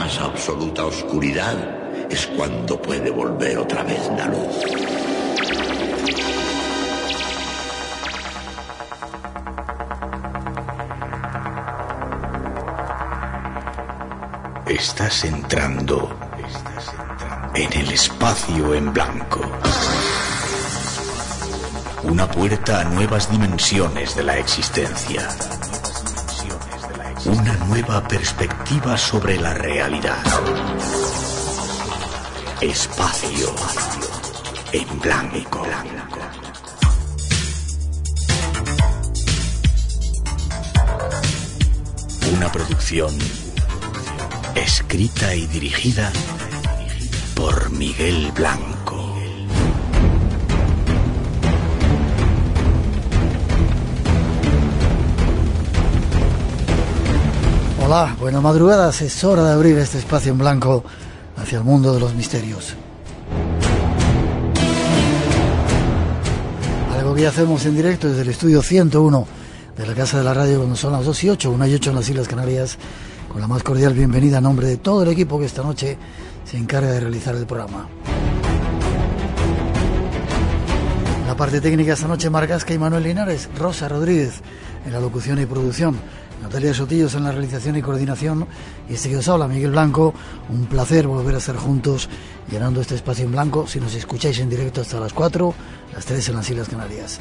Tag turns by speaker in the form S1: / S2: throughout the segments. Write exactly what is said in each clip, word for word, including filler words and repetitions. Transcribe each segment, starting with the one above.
S1: más absoluta oscuridad es cuando puede volver otra vez la luz. Estás entrando en el espacio en blanco. Una puerta a nuevas dimensiones de la existencia. Una nueva perspectiva sobre la realidad. Espacio en blanco. Una producción escrita y dirigida por Miguel Blanco.
S2: Hola, buenas madrugadas. Es hora de abrir este espacio en blanco hacia el mundo de los misterios. Algo que ya hacemos en directo desde el estudio ciento uno de la Casa de la Radio cuando son las dos y ocho, una y ocho en las Islas Canarias, con la más cordial bienvenida a nombre de todo el equipo que esta noche se encarga de realizar el programa. En la parte técnica esta noche, Marc Gasca y Manuel Linares, Rosa Rodríguez en la locución y producción, Natalia Sotillos en la realización y coordinación, y este que os habla, Miguel Blanco. Un placer volver a estar juntos llenando este espacio en blanco, si nos escucháis en directo hasta las cuatro, las tres en las Islas Canarias.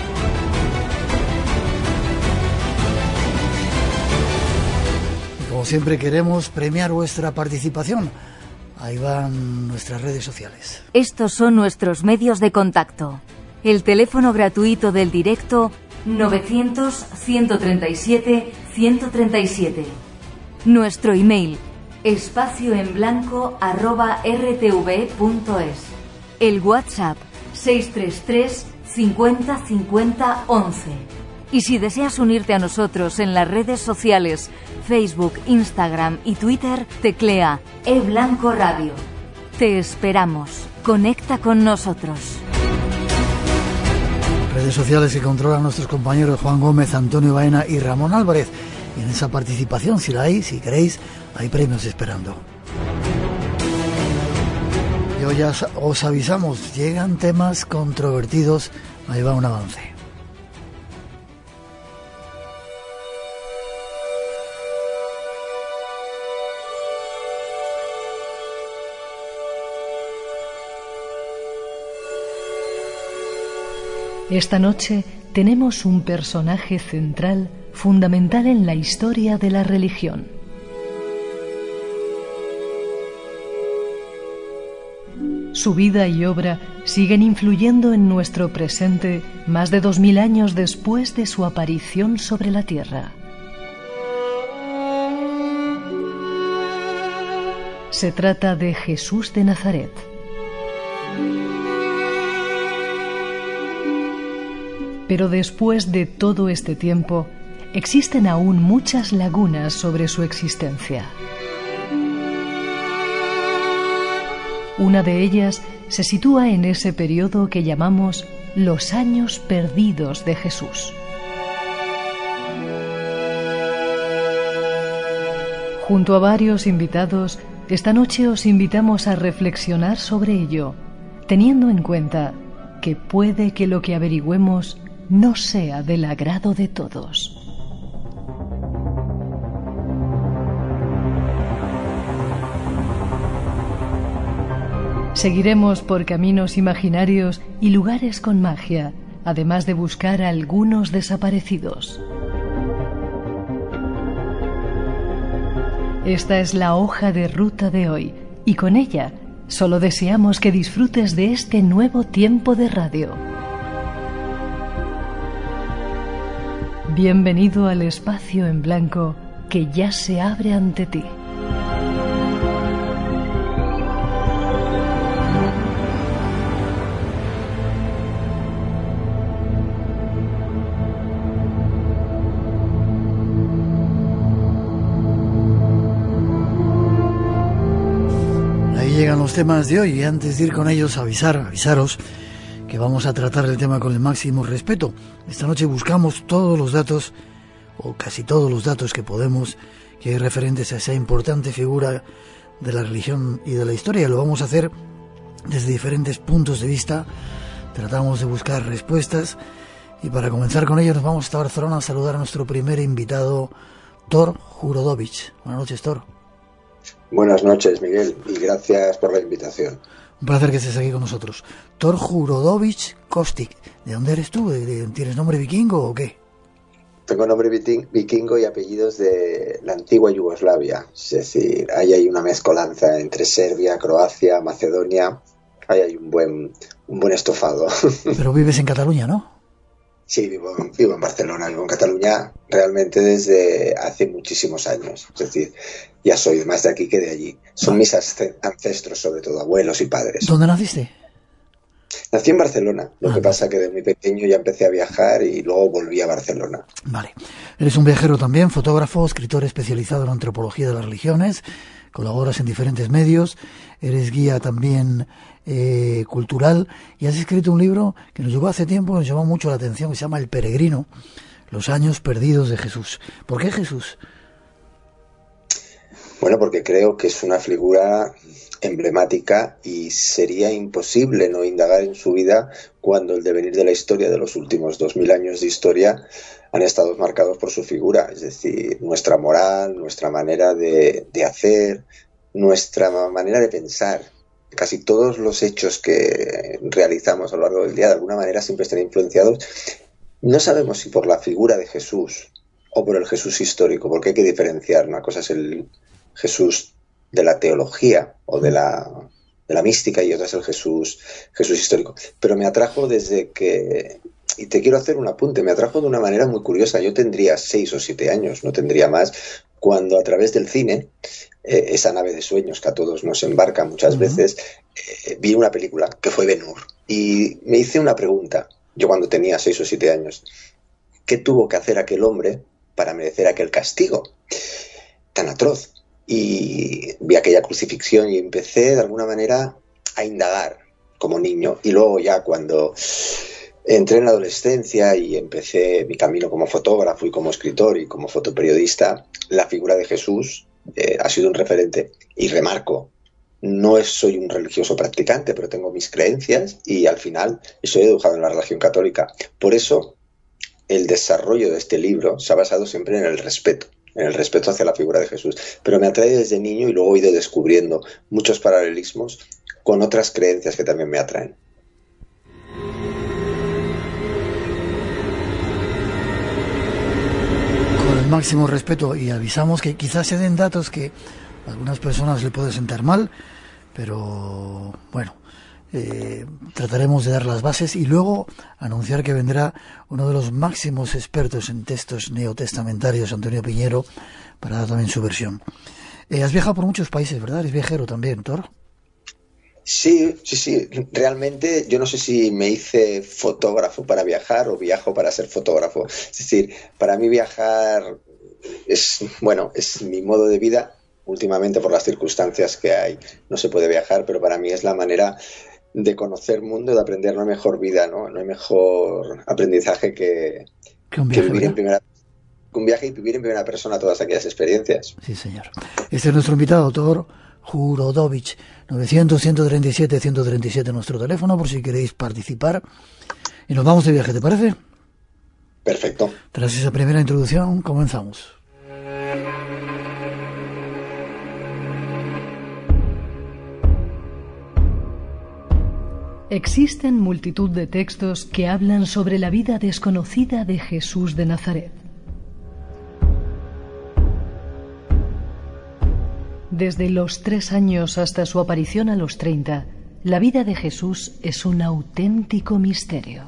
S2: Y como siempre queremos premiar vuestra participación. Ahí van nuestras redes sociales.
S3: Estos son nuestros medios de contacto. El teléfono gratuito del directo novecientos, ciento treinta y siete, ciento treinta y siete. Nuestro email espacioenblanco arroba r t v punto es. El WhatsApp seis tres tres, cincuenta, cincuenta, once. Y si deseas unirte a nosotros en las redes sociales Facebook, Instagram y Twitter, teclea eBlanco Radio. Te esperamos. Conecta con nosotros.
S2: Redes sociales que controlan nuestros compañeros Juan Gómez, Antonio Baena y Ramón Álvarez. Y en esa participación, si la hay, si queréis, hay premios esperando. Y hoy ya os avisamos, llegan temas controvertidos. Ahí va un avance.
S4: Esta noche tenemos un personaje central, fundamental en la historia de la religión. Su vida y obra siguen influyendo en nuestro presente más de dos mil años después de su aparición sobre la tierra. Se trata de Jesús de Nazaret. Pero después de todo este tiempo, existen aún muchas lagunas sobre su existencia. Una de ellas se sitúa en ese periodo que llamamos los años perdidos de Jesús. Junto a varios invitados, esta noche os invitamos a reflexionar sobre ello, teniendo en cuenta que puede que lo que averigüemos no sea del agrado de todos. Seguiremos por caminos imaginarios y lugares con magia, además de buscar a algunos desaparecidos. Esta es la hoja de ruta de hoy, y con ella solo deseamos que disfrutes de este nuevo tiempo de radio. Bienvenido al espacio en blanco que ya se abre ante ti.
S2: Ahí llegan los temas de hoy, y antes de ir con ellos, avisar, avisaros que vamos a tratar el tema con el máximo respeto. Esta noche buscamos todos los datos, o casi todos los datos que podemos, que hay referentes a esa importante figura de la religión y de la historia. Lo vamos a hacer desde diferentes puntos de vista. Tratamos de buscar respuestas y para comenzar con ello nos vamos hasta Barcelona a saludar a nuestro primer invitado, Tor Jurodovich. Buenas noches, Tor.
S5: Buenas noches, Miguel, y gracias por la invitación.
S2: Un placer que estés aquí con nosotros. Tor Jurodovich Kostic, ¿de dónde eres tú? ¿Tienes nombre vikingo o qué?
S5: Tengo nombre vikingo y apellidos de la antigua Yugoslavia, es decir, ahí hay una mezcolanza entre Serbia, Croacia, Macedonia, ahí hay un buen, un buen estofado.
S2: Pero vives en Cataluña, ¿no?
S5: Sí, vivo, vivo en Barcelona, vivo en Cataluña realmente desde hace muchísimos años. Es decir, ya soy más de aquí que de allí. Son mis ancestros, sobre todo, abuelos y padres.
S2: ¿Dónde naciste?
S5: Nací en Barcelona. Lo
S2: ah,
S5: que pasa que de muy pequeño ya empecé a viajar y luego volví a Barcelona.
S2: Vale. Eres un viajero también, fotógrafo, escritor especializado en antropología de las religiones. Colaboras en diferentes medios. Eres guía también eh, cultural y has escrito un libro que nos llegó hace tiempo, nos llamó mucho la atención, que se llama El Peregrino, los años perdidos de Jesús. ¿Por qué Jesús?
S5: Bueno, porque creo que es una figura emblemática y sería imposible no indagar en su vida cuando el devenir de la historia de los últimos dos mil años de historia han estado marcados por su figura. Es decir, nuestra moral, nuestra manera de, de hacer, nuestra manera de pensar. Casi todos los hechos que realizamos a lo largo del día de alguna manera siempre están influenciados. No sabemos si por la figura de Jesús o por el Jesús histórico, porque hay que diferenciar. Una cosa es el Jesús de la teología o de la, de la mística y otra es el Jesús, Jesús histórico. Pero me atrajo desde que, y te quiero hacer un apunte, me atrajo de una manera muy curiosa. Yo tendría seis o siete años, no tendría más, cuando a través del cine, eh, esa nave de sueños que a todos nos embarca muchas uh-huh. veces, eh, vi una película que fue Ben-Hur y me hice una pregunta, yo cuando tenía seis o siete años, ¿qué tuvo que hacer aquel hombre para merecer aquel castigo tan atroz? Y vi aquella crucifixión y empecé de alguna manera a indagar como niño. Y luego ya cuando entré en la adolescencia y empecé mi camino como fotógrafo y como escritor y como fotoperiodista, la figura de Jesús eh, ha sido un referente. Y remarco, no es, soy un religioso practicante, pero tengo mis creencias y al final soy educado en la religión católica. Por eso el desarrollo de este libro se ha basado siempre en el respeto. en el respeto hacia la figura de Jesús, pero me atrae desde niño y luego he ido descubriendo muchos paralelismos con otras creencias que también me atraen.
S2: Con el máximo respeto, y avisamos que quizás se den datos que a algunas personas le puede sentar mal, pero bueno, eh, trataremos de dar las bases y luego anunciar que vendrá uno de los máximos expertos en textos neotestamentarios, Antonio Piñero, para dar también su versión. Eh, has viajado por muchos países, ¿verdad? Eres viajero también, Tor.
S5: Sí, sí, sí. Realmente yo no sé si me hice fotógrafo para viajar o viajo para ser fotógrafo. Es decir, para mí viajar es, bueno, es mi modo de vida. Últimamente por las circunstancias que hay no se puede viajar, pero para mí es la manera de conocer mundo, de aprender una mejor vida, ¿no? No hay mejor aprendizaje que,
S2: que, un viaje,
S5: que vivir en primera que un viaje y vivir en primera persona todas aquellas experiencias.
S2: Sí, señor. Este es nuestro invitado, Tor Jurodovich. novecientos, ciento treinta y siete, ciento treinta y siete nuestro teléfono por si queréis participar. Y nos vamos de viaje, ¿te parece?
S5: Perfecto.
S2: Tras esa primera introducción, comenzamos.
S4: Existen multitud de textos que hablan sobre la vida desconocida de Jesús de Nazaret. Desde los tres años hasta su aparición a los treinta, la vida de Jesús es un auténtico misterio.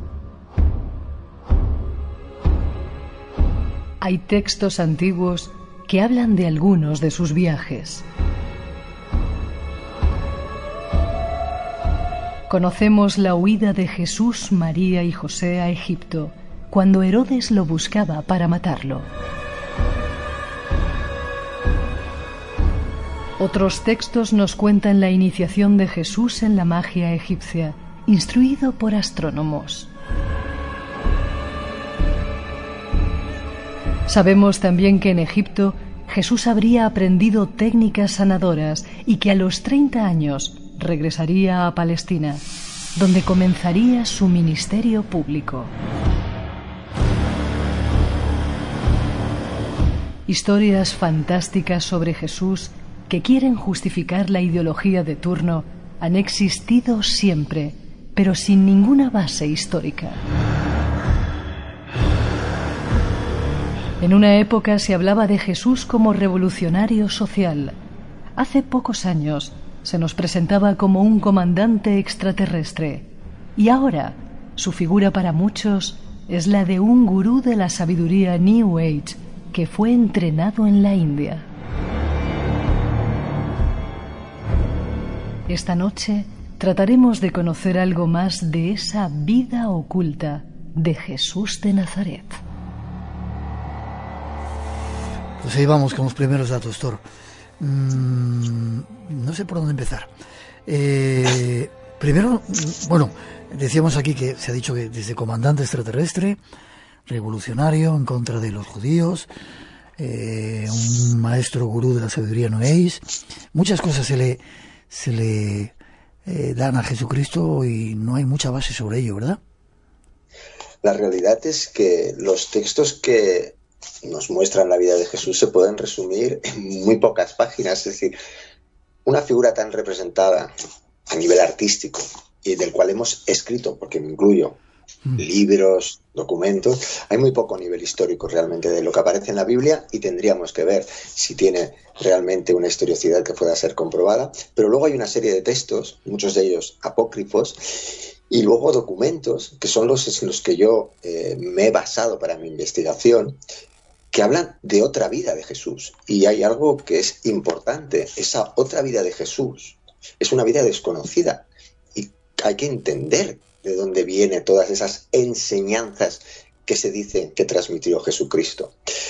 S4: Hay textos antiguos que hablan de algunos de sus viajes. Conocemos la huida de Jesús, María y José a Egipto, cuando Herodes lo buscaba para matarlo. Otros textos nos cuentan la iniciación de Jesús en la magia egipcia, instruido por astrónomos. Sabemos también que en Egipto Jesús habría aprendido técnicas sanadoras y que a los treinta años regresaría a Palestina, donde comenzaría su ministerio público. Historias fantásticas sobre Jesús que quieren justificar la ideología de turno han existido siempre, pero sin ninguna base histórica. En una época se hablaba de Jesús como revolucionario social. Hace pocos años se nos presentaba como un comandante extraterrestre. Y ahora su figura para muchos es la de un gurú de la sabiduría New Age que fue entrenado en la India. Esta noche trataremos de conocer algo más de esa vida oculta de Jesús de Nazaret.
S2: Pues ahí vamos con los primeros datos, Thor. Mm, no sé por dónde empezar. Eh, primero, bueno, decíamos aquí que se ha dicho que desde comandante extraterrestre, revolucionario en contra de los judíos, eh, un maestro gurú de la sabiduría New Age, muchas cosas se le, se le eh, dan a Jesucristo y no hay mucha base sobre ello, ¿verdad?
S5: La realidad es que los textos que nos muestran la vida de Jesús se pueden resumir en muy pocas páginas. Es decir, una figura tan representada a nivel artístico y del cual hemos escrito, porque me incluyo, mm. libros, documentos, hay muy poco nivel histórico realmente de lo que aparece en la Biblia y tendríamos que ver si tiene realmente una historicidad que pueda ser comprobada. Pero luego hay una serie de textos, muchos de ellos apócrifos, y luego documentos, que son los en los que yo eh, me he basado para mi investigación, que hablan de otra vida de Jesús. Y hay algo que es importante. Esa otra vida de Jesús es una vida desconocida. Y hay que entender de dónde vienen todas esas enseñanzas que se dice que transmitió Jesucristo.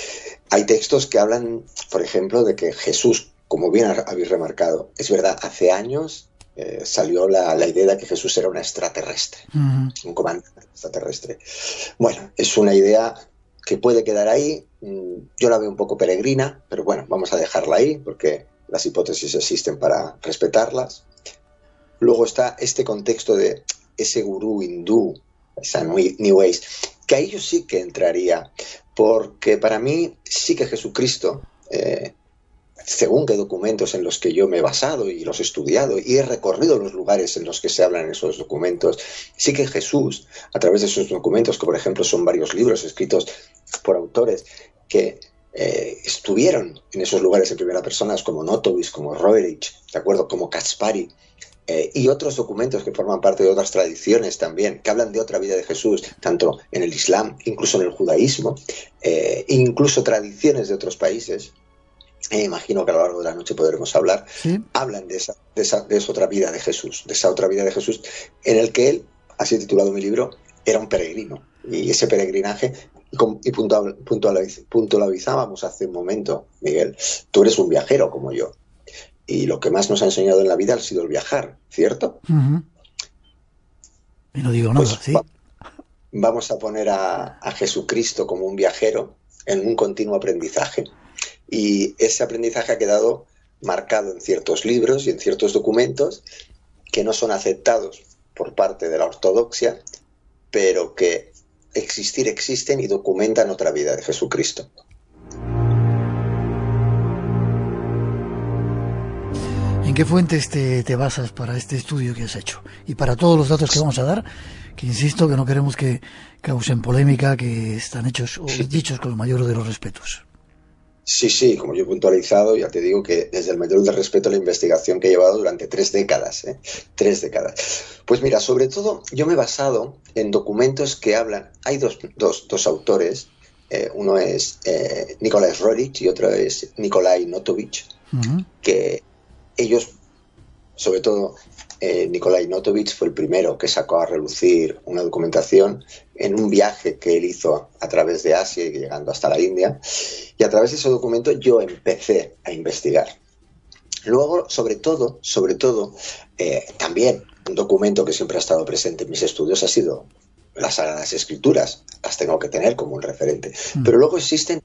S5: Hay textos que hablan, por ejemplo, de que Jesús, como bien habéis remarcado, es verdad, hace años eh, salió la, la idea de que Jesús era un extraterrestre, uh-huh. un comandante extraterrestre. Bueno, es una idea que puede quedar ahí. Yo la veo un poco peregrina, pero bueno, vamos a dejarla ahí porque las hipótesis existen para respetarlas. Luego está este contexto de ese gurú hindú, esa New Age, que ahí yo sí que entraría, porque para mí sí que Jesucristo, eh, según qué documentos en los que yo me he basado y los he estudiado y he recorrido los lugares en los que se hablan esos documentos, sí que Jesús, a través de esos documentos, que por ejemplo son varios libros escritos por autores que eh, estuvieron en esos lugares en primera persona, como Notovich, como Roerich, ¿de acuerdo? Como Kaspari, eh, y otros documentos que forman parte de otras tradiciones también, que hablan de otra vida de Jesús, tanto en el Islam, incluso en el judaísmo, eh, incluso tradiciones de otros países. Eh, imagino que a lo largo de la noche podremos hablar, ¿sí? Hablan de esa, de, esa, de esa otra vida de Jesús, de esa otra vida de Jesús, en el que él, así he titulado mi libro, era un peregrino. Y ese peregrinaje, y puntual, puntualiz, puntualizábamos hace un momento, Miguel, tú eres un viajero como yo. Y lo que más nos ha enseñado en la vida ha sido el viajar, ¿cierto?
S2: Uh-huh. Y no digo nada, pues, sí.
S5: Va, vamos a poner a, a Jesucristo como un viajero en un continuo aprendizaje. Y ese aprendizaje ha quedado marcado en ciertos libros y en ciertos documentos que no son aceptados por parte de la ortodoxia, pero que existir existen y documentan otra vida de Jesucristo.
S2: ¿En qué fuentes te, te basas para este estudio que has hecho? Y para todos los datos que vamos a dar, que insisto que no queremos que causen polémica, que están hechos o dichos con el mayor de los respetos.
S5: Sí, sí, como yo he puntualizado, ya te digo que desde el mayor del respeto a la investigación que he llevado durante tres décadas, ¿eh? Tres décadas. Pues mira, sobre todo yo me he basado en documentos que hablan, hay dos, dos, dos autores, eh, uno es eh, Nikolai Roerich y otro es Nikolai Notovich, uh-huh. que ellos, sobre todo eh, Nikolai Notovich fue el primero que sacó a relucir una documentación en un viaje que él hizo a través de Asia y llegando hasta la India, y a través de ese documento yo empecé a investigar. Luego, sobre todo, sobre todo, eh, también un documento que siempre ha estado presente en mis estudios ha sido las Sagradas Escrituras, las tengo que tener como un referente. Mm. Pero luego existen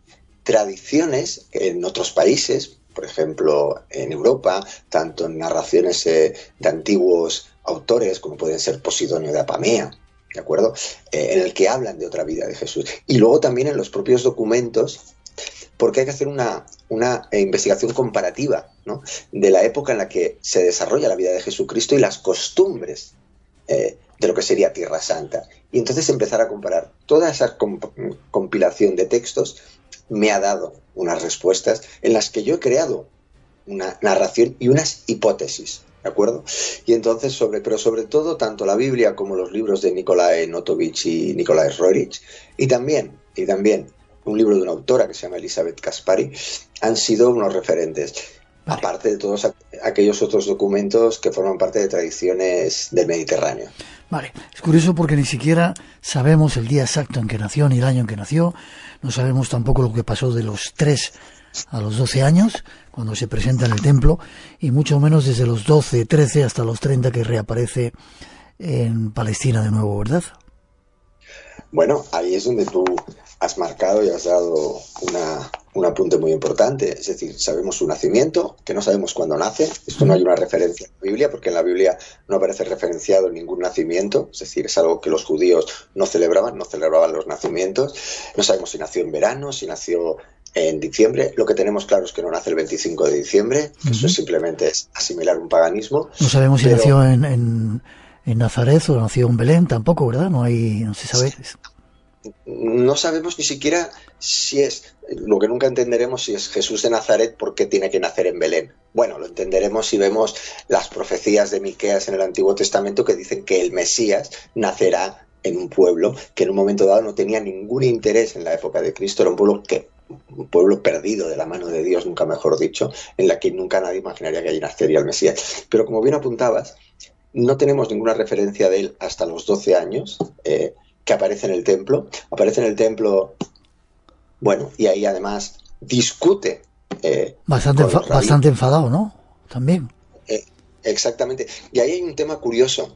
S5: tradiciones en otros países, por ejemplo en Europa, tanto en narraciones eh, de antiguos autores como pueden ser Posidonio de Apamea, ¿de acuerdo? Eh, en el que hablan de otra vida de Jesús. Y luego también en los propios documentos, porque hay que hacer una, una investigación comparativa, ¿no?, de la época en la que se desarrolla la vida de Jesucristo y las costumbres eh, de lo que sería Tierra Santa. Y entonces empezar a comparar. Toda esa comp compilación de textos me ha dado unas respuestas en las que yo he creado una narración y unas hipótesis, ¿de acuerdo? Y entonces, sobre, pero sobre todo, tanto la Biblia como los libros de Nikolai Notovich y Nikolai Roerich, y también, y también un libro de una autora que se llama Elizabeth Caspari, han sido unos referentes. Vale. Aparte de todos aquellos otros documentos que forman parte de tradiciones del Mediterráneo.
S2: Vale, es curioso porque ni siquiera sabemos el día exacto en que nació ni el año en que nació, no sabemos tampoco lo que pasó de los tres a los doce años, cuando se presenta en el templo, y mucho menos desde los doce, trece hasta los treinta que reaparece en Palestina de nuevo, ¿verdad?
S5: Bueno, ahí es donde tú has marcado y has dado una, un apunte muy importante. Es decir, sabemos su nacimiento, que no sabemos cuándo nace. Esto no hay una referencia en la Biblia, porque en la Biblia no aparece referenciado ningún nacimiento. Es decir, es algo que los judíos no celebraban, no celebraban los nacimientos. No sabemos si nació en verano, si nació en diciembre. Lo que tenemos claro es que no nace el veinticinco de diciembre. Uh-huh. Eso simplemente es asimilar un paganismo.
S2: No sabemos
S5: pero...
S2: si nació en, en, en Nazaret o nació en Belén, tampoco, ¿verdad? No hay, no se sabe.
S5: No sabemos ni siquiera si es, lo que nunca entenderemos, si es Jesús de Nazaret porque tiene que nacer en Belén. Bueno, lo entenderemos si vemos las profecías de Miqueas en el Antiguo Testamento que dicen que el Mesías nacerá en un pueblo que en un momento dado no tenía ningún interés en la época de Cristo, era un pueblo que un pueblo perdido de la mano de Dios, nunca mejor dicho, en la que nunca nadie imaginaría que allí nacería el Mesías. Pero como bien apuntabas, no tenemos ninguna referencia de él hasta los doce años, eh, que aparece en el templo, aparece en el templo, bueno, y ahí además discute. Eh,
S2: bastante, enfa bastante enfadado, ¿no? También.
S5: Eh, exactamente. Y ahí hay un tema curioso.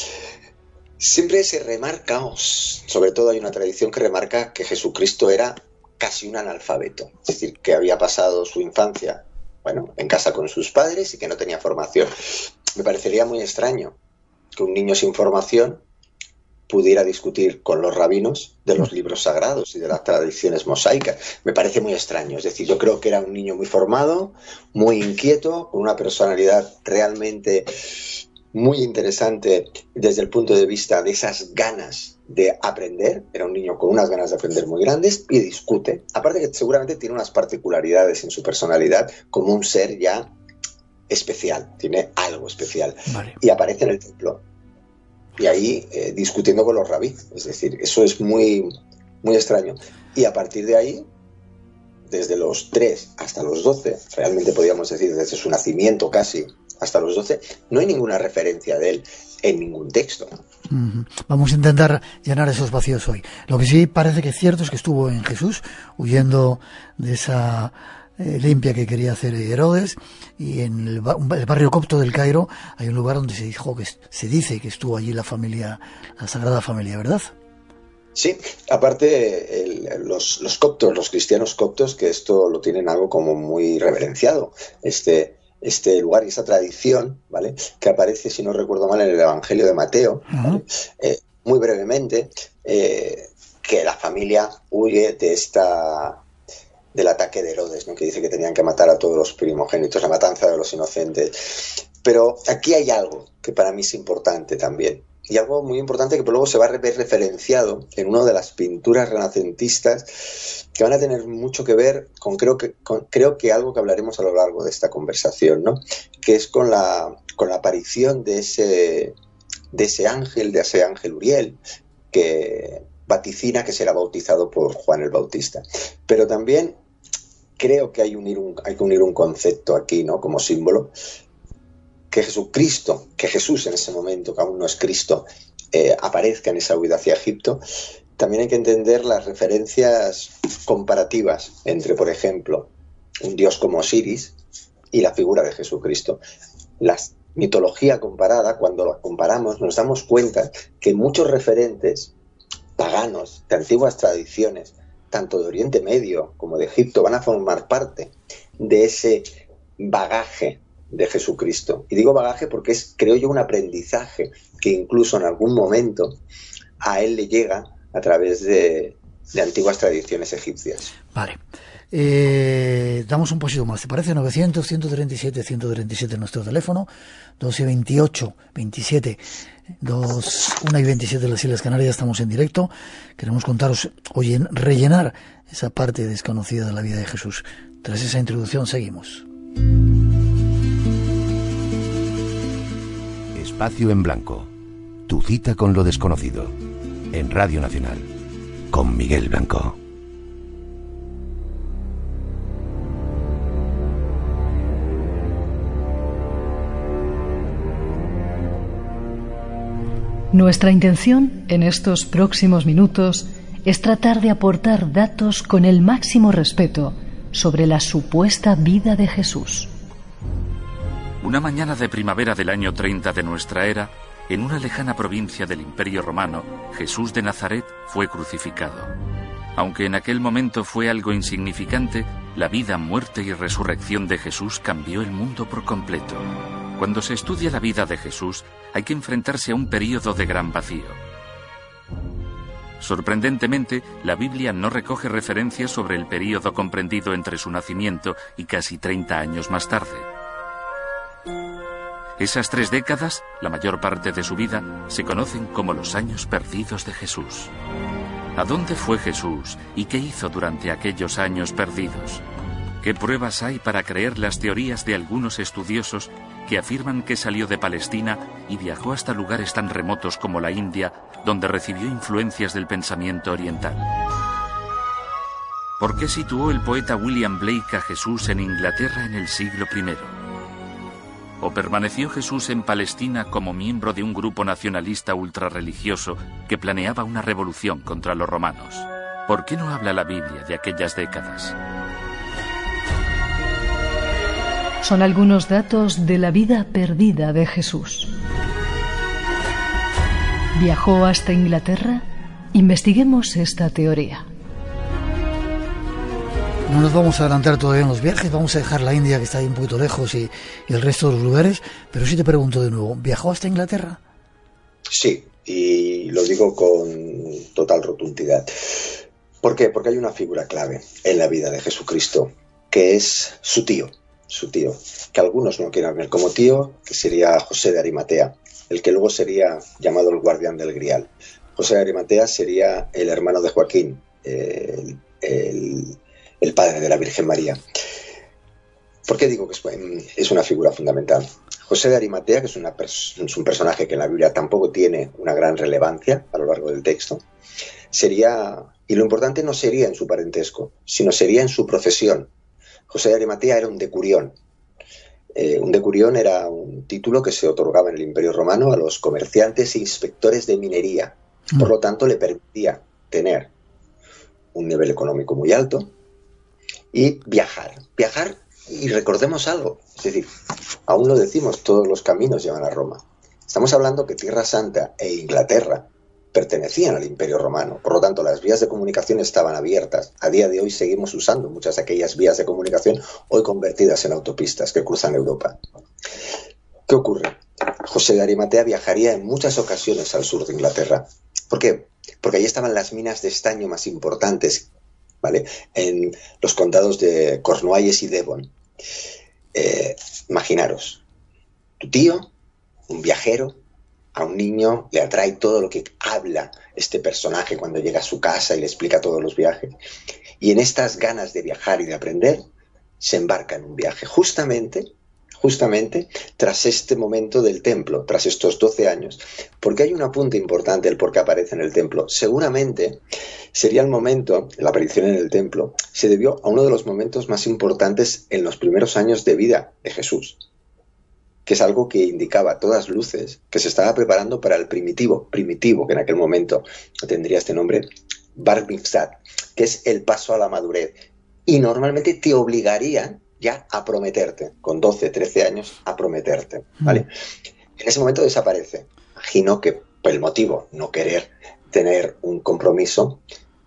S5: Siempre se remarca, sobre todo hay una tradición que remarca que Jesucristo era casi un analfabeto, es decir, que había pasado su infancia, bueno, en casa con sus padres y que no tenía formación. Me parecería muy extraño que un niño sin formación pudiera discutir con los rabinos de los libros sagrados y de las tradiciones mosaicas. Me parece muy extraño. Es decir, yo creo que era un niño muy formado, muy inquieto, con una personalidad realmente muy interesante desde el punto de vista de esas ganas de aprender. Era un niño con unas ganas de aprender muy grandes y discute. Aparte que seguramente tiene unas particularidades en su personalidad como un ser ya especial. Tiene algo especial. Vale. Y aparece en el templo. Y ahí eh, discutiendo con los rabí. Es decir, eso es muy, muy extraño. Y a partir de ahí, desde los tres hasta los doce, realmente podríamos decir desde su nacimiento casi hasta los doce, no hay ninguna referencia de él en ningún texto.
S2: Uh-huh. Vamos a intentar llenar esos vacíos hoy. Lo que sí parece que es cierto es que estuvo en Jesús, huyendo de esa eh, limpia que quería hacer Herodes, y en el, ba el barrio copto del Cairo hay un lugar donde se dijo que se dice que estuvo allí la familia, la Sagrada Familia, ¿verdad?
S5: Sí, aparte el, los, los coptos, los cristianos coptos, que esto lo tienen algo como muy reverenciado, este este lugar y esa tradición, ¿vale?, que aparece, si no recuerdo mal, en el Evangelio de Mateo, ¿vale? eh, muy brevemente, eh, que la familia huye de esta del ataque de Herodes, ¿no?, que dice que tenían que matar a todos los primogénitos, la matanza de los inocentes. Pero aquí hay algo que para mí es importante también, y algo muy importante que luego se va a ver referenciado en una de las pinturas renacentistas que van a tener mucho que ver con creo que, con, creo que algo que hablaremos a lo largo de esta conversación, ¿no?, que es con la, con la aparición de ese, de ese ángel, de ese ángel Uriel, que vaticina que será bautizado por Juan el Bautista. Pero también creo que hay, unir un, hay que unir un concepto aquí, ¿no?, como símbolo, que Jesucristo, que Jesús en ese momento, que aún no es Cristo, eh, aparezca en esa huida hacia Egipto. También hay que entender las referencias comparativas entre, por ejemplo, un dios como Osiris y la figura de Jesucristo. La mitología comparada, cuando la comparamos, nos damos cuenta que muchos referentes paganos de antiguas tradiciones, tanto de Oriente Medio como de Egipto, van a formar parte de ese bagaje de Jesucristo. Y digo bagaje porque es, creo yo, un aprendizaje que incluso en algún momento a él le llega a través de, de antiguas tradiciones egipcias.
S2: Vale. Eh, damos un poquito más, ¿te parece? novecientos, ciento treinta y siete, ciento treinta y siete nuestro teléfono, dos y veintiocho, veintisiete, dos, una y veintisiete en las Islas Canarias, estamos en directo. Queremos contaros, oye, rellenar esa parte desconocida de la vida de Jesús. Tras esa introducción seguimos.
S6: Espacio en Blanco, tu cita con lo desconocido, en Radio Nacional, con Miguel Blanco.
S4: Nuestra intención en estos próximos minutos es tratar de aportar datos con el máximo respeto sobre la supuesta vida de Jesús.
S7: Una mañana de primavera del año treinta de nuestra era, en una lejana provincia del Imperio Romano, Jesús de Nazaret fue crucificado. Aunque en aquel momento fue algo insignificante, la vida, muerte y resurrección de Jesús cambió el mundo por completo. Cuando se estudia la vida de Jesús, hay que enfrentarse a un período de gran vacío. Sorprendentemente, la Biblia no recoge referencias sobre el período comprendido entre su nacimiento y casi treinta años más tarde. Esas tres décadas, la mayor parte de su vida, se conocen como los años perdidos de Jesús. ¿A dónde fue Jesús y qué hizo durante aquellos años perdidos? ¿Qué pruebas hay para creer las teorías de algunos estudiosos que afirman que salió de Palestina y viajó hasta lugares tan remotos como la India, donde recibió influencias del pensamiento oriental? ¿Por qué situó el poeta William Blake a Jesús en Inglaterra en el siglo primero? ¿O permaneció Jesús en Palestina como miembro de un grupo nacionalista ultrarreligioso que planeaba una revolución contra los romanos? ¿Por qué no habla la Biblia de aquellas décadas?
S4: Son algunos datos de la vida perdida de Jesús. ¿Viajó hasta Inglaterra? Investiguemos esta teoría.
S2: No nos vamos a adelantar todavía en los viajes, vamos a dejar la India, que está ahí un poquito lejos, y, y el resto de los lugares, pero sí te pregunto de nuevo, ¿viajó hasta Inglaterra?
S5: Sí, y lo digo con total rotundidad. ¿Por qué? Porque hay una figura clave en la vida de Jesucristo, que es su tío, su tío, que algunos no quieren ver como tío, que sería José de Arimatea, el que luego sería llamado el guardián del Grial. José de Arimatea sería el hermano de Joaquín, el, el, el padre de la Virgen María. ¿Por qué digo que es una figura fundamental? José de Arimatea, que es, una es un personaje que en la Biblia tampoco tiene una gran relevancia a lo largo del texto, sería, y lo importante no sería en su parentesco, sino sería en su profesión. José de Arimatea era un decurión. Eh, un decurión era un título que se otorgaba en el Imperio Romano a los comerciantes e inspectores de minería. Por lo tanto, le permitía tener un nivel económico muy alto y viajar. Viajar, y recordemos algo, es decir, aún lo decimos, todos los caminos llevan a Roma. Estamos hablando que Tierra Santa e Inglaterra pertenecían al Imperio Romano, por lo tanto las vías de comunicación estaban abiertas. A día de hoy seguimos usando muchas de aquellas vías de comunicación hoy convertidas en autopistas que cruzan Europa. ¿Qué ocurre? José de Arimatea viajaría en muchas ocasiones al sur de Inglaterra. ¿Por qué? Porque allí estaban las minas de estaño más importantes, ¿vale? En los condados de Cornualles y Devon. Eh, imaginaros, tu tío, un viajero, a un niño le atrae todo lo que habla este personaje cuando llega a su casa y le explica todos los viajes. Y en estas ganas de viajar y de aprender, se embarca en un viaje. Justamente, justamente tras este momento del templo, tras estos doce años. Porque hay un apunte importante del por qué aparece en el templo. Seguramente sería el momento, la aparición en el templo, se debió a uno de los momentos más importantes en los primeros años de vida de Jesús, que es algo que indicaba a todas luces que se estaba preparando para el primitivo, primitivo, que en aquel momento tendría este nombre, Bar Mitzvah, que es el paso a la madurez. Y normalmente te obligarían ya a prometerte, con doce, trece años, a prometerte, ¿vale? Mm. En ese momento desaparece. Imagino que por el motivo, no querer tener un compromiso,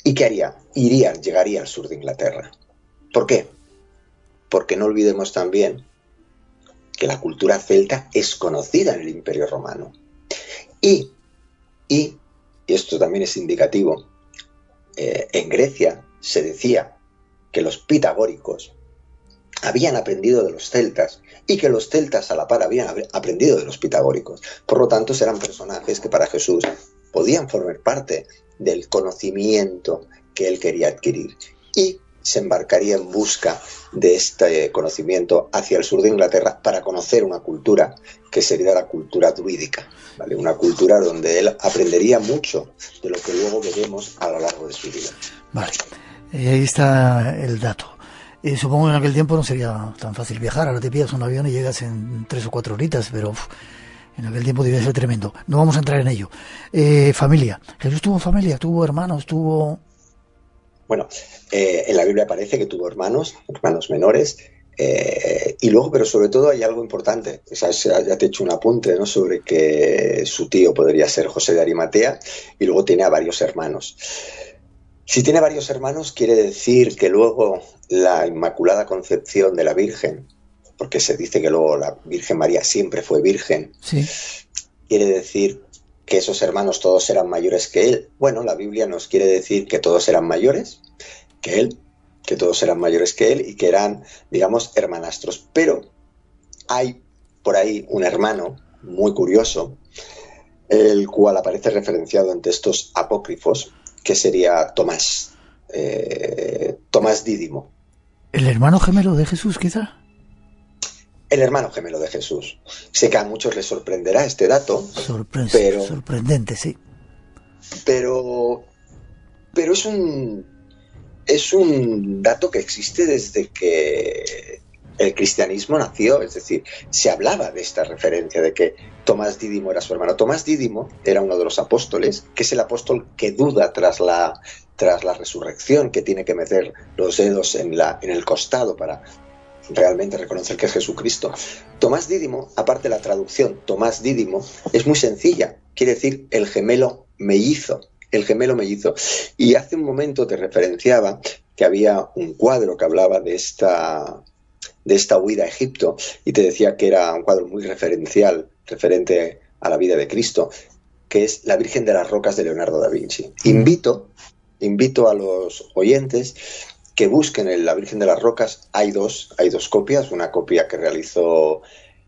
S5: ¿Y qué haría? Iría, llegaría al sur de Inglaterra. ¿Por qué? Porque no olvidemos también que la cultura celta es conocida en el Imperio Romano. Y, y, y esto también es indicativo, eh, en Grecia se decía que los pitagóricos habían aprendido de los celtas y que los celtas a la par habían aprendido de los pitagóricos. Por lo tanto, eran personajes que para Jesús podían formar parte del conocimiento que él quería adquirir. Y se embarcaría en busca de este conocimiento hacia el sur de Inglaterra para conocer una cultura que sería la cultura druídica, ¿vale? Una cultura donde él aprendería mucho de lo que luego veremos a lo largo de su vida.
S2: Vale, eh, ahí está el dato. Eh, supongo que en aquel tiempo no sería tan fácil viajar. Ahora te pillas un avión y llegas en tres o cuatro horitas, pero uf, en aquel tiempo debía ser tremendo. No vamos a entrar en ello. Eh, familia. Jesús tuvo familia, tuvo hermanos, tuvo...
S5: Bueno, eh, en la Biblia aparece que tuvo hermanos, hermanos menores, eh, y luego, pero sobre todo hay algo importante. O sea, ya te he hecho un apunte, ¿no?, sobre que su tío podría ser José de Arimatea, y luego tiene a varios hermanos. Si tiene varios hermanos, quiere decir que luego la Inmaculada Concepción de la Virgen, porque se dice que luego la Virgen María siempre fue virgen,
S2: sí,
S5: quiere decir que esos hermanos todos eran mayores que él. Bueno, la Biblia nos quiere decir que todos eran mayores que él, que todos eran mayores que él y que eran, digamos, hermanastros. Pero hay por ahí un hermano muy curioso, el cual aparece referenciado en textos apócrifos, que sería Tomás, eh, Tomás Dídimo.
S2: ¿El hermano gemelo de Jesús, quizá?
S5: El hermano gemelo de Jesús. Sé que a muchos les sorprenderá este dato.
S2: Sorpre-
S5: pero,
S2: sorprendente, sí.
S5: Pero, pero es un, es un dato que existe desde que el cristianismo nació. Es decir, se hablaba de esta referencia de que Tomás Dídimo era su hermano. Tomás Dídimo era uno de los apóstoles, que es el apóstol que duda tras la, tras la resurrección, que tiene que meter los dedos en, la, en el costado para realmente reconocer que es Jesucristo. Tomás Dídimo, aparte la traducción Tomás Dídimo, es muy sencilla. Quiere decir el gemelo mellizo. El gemelo mellizo. Y hace un momento te referenciaba que había un cuadro que hablaba de esta, de esta huida a Egipto, y te decía que era un cuadro muy referencial, referente a la vida de Cristo, que es La Virgen de las Rocas de Leonardo da Vinci. Invito, invito a los oyentes que busquen en La Virgen de las Rocas. Hay dos, hay dos copias, una copia que realizó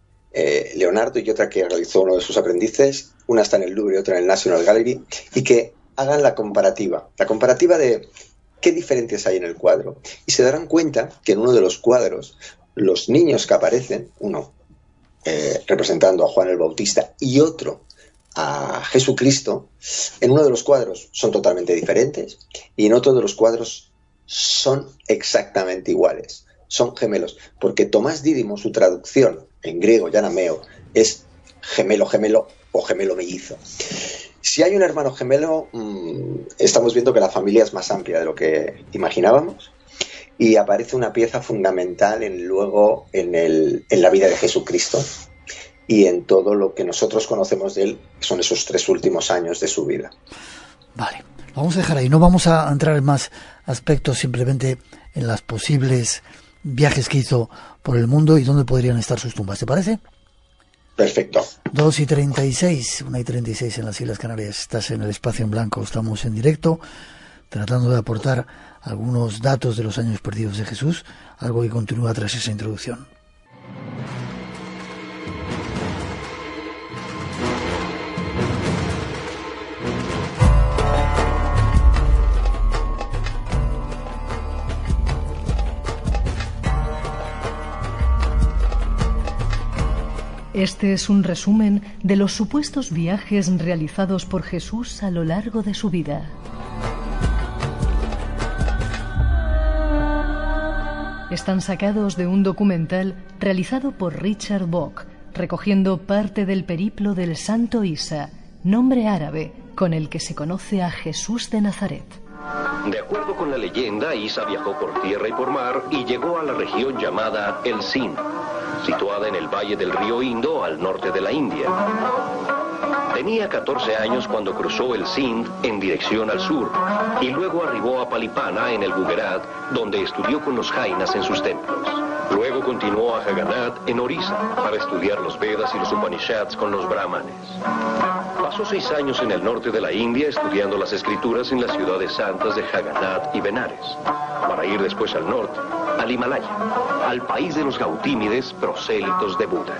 S5: eh, Leonardo y otra que realizó uno de sus aprendices. Una está en el Louvre y otra en el National Gallery, y que hagan la comparativa, la comparativa de qué diferencias hay en el cuadro. Y se darán cuenta que en uno de los cuadros, los niños que aparecen, uno eh, representando a Juan el Bautista y otro a Jesucristo, en uno de los cuadros son totalmente diferentes y en otro de los cuadros son exactamente iguales, son gemelos, porque Tomás Dídimo, su traducción en griego, yanameo, es gemelo, gemelo o gemelo mellizo. Si hay un hermano gemelo, mmm, estamos viendo que la familia es más amplia de lo que imaginábamos, y aparece una pieza fundamental en, luego en, el, en la vida de Jesucristo y en todo lo que nosotros conocemos de él, que son esos tres últimos años de su vida.
S2: Vale. Vamos a dejar ahí, no vamos a entrar en más aspectos, simplemente en las posibles viajes que hizo por el mundo y dónde podrían estar sus tumbas. ¿Te parece?
S5: Perfecto.
S2: dos y treinta y seis, una y treinta y seis en las Islas Canarias. Estás en el Espacio en Blanco, estamos en directo, tratando de aportar algunos datos de los años perdidos de Jesús, algo que continúa tras esa introducción.
S4: Este es un resumen de los supuestos viajes realizados por Jesús a lo largo de su vida. Están sacados de un documental realizado por Richard Bock, recogiendo parte del periplo del Santo Isa, nombre árabe con el que se conoce a Jesús de Nazaret.
S8: De acuerdo con la leyenda, Isa viajó por tierra y por mar y llegó a la región llamada El Sind, situada en el valle del río Indo al norte de la India. Tenía catorce años cuando cruzó el Sindh en dirección al sur y luego arribó a Palipana en el Gujarat, donde estudió con los jainas en sus templos. Luego continuó a Jagannath en Orissa para estudiar los Vedas y los Upanishads con los brahmanes. Pasó seis años en el norte de la India estudiando las escrituras en las ciudades santas de Jagannath y Benares, para ir después al norte, al Himalaya, al país de los Gautímides, prosélitos de Buda.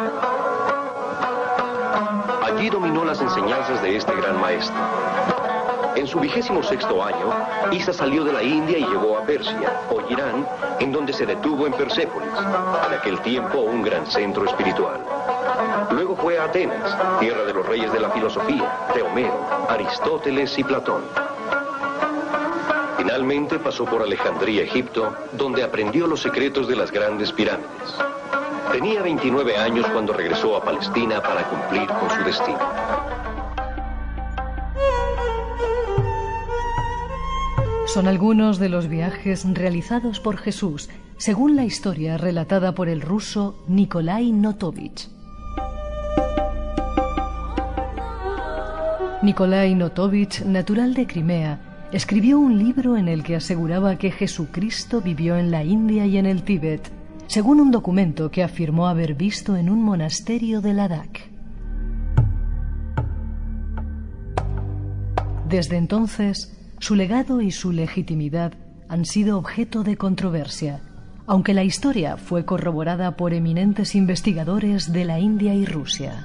S8: Allí dominó las enseñanzas de este gran maestro. En su vigésimo sexto año, Isa salió de la India y llegó a Persia, o Irán, en donde se detuvo en Persépolis, en aquel tiempo un gran centro espiritual. Luego fue a Atenas, tierra de los reyes de la filosofía, de Homero, Aristóteles y Platón. Finalmente pasó por Alejandría, Egipto, donde aprendió los secretos de las grandes pirámides. Tenía veintinueve años cuando regresó a Palestina para cumplir con su destino.
S4: Son algunos de los viajes realizados por Jesús, según la historia relatada por el ruso Nikolai Notovich. Nikolai Notovich, natural de Crimea, escribió un libro en el que aseguraba que Jesucristo vivió en la India y en el Tíbet, según un documento que afirmó haber visto en un monasterio de Ladakh. Desde entonces, su legado y su legitimidad han sido objeto de controversia, aunque la historia fue corroborada por eminentes investigadores de la India y Rusia.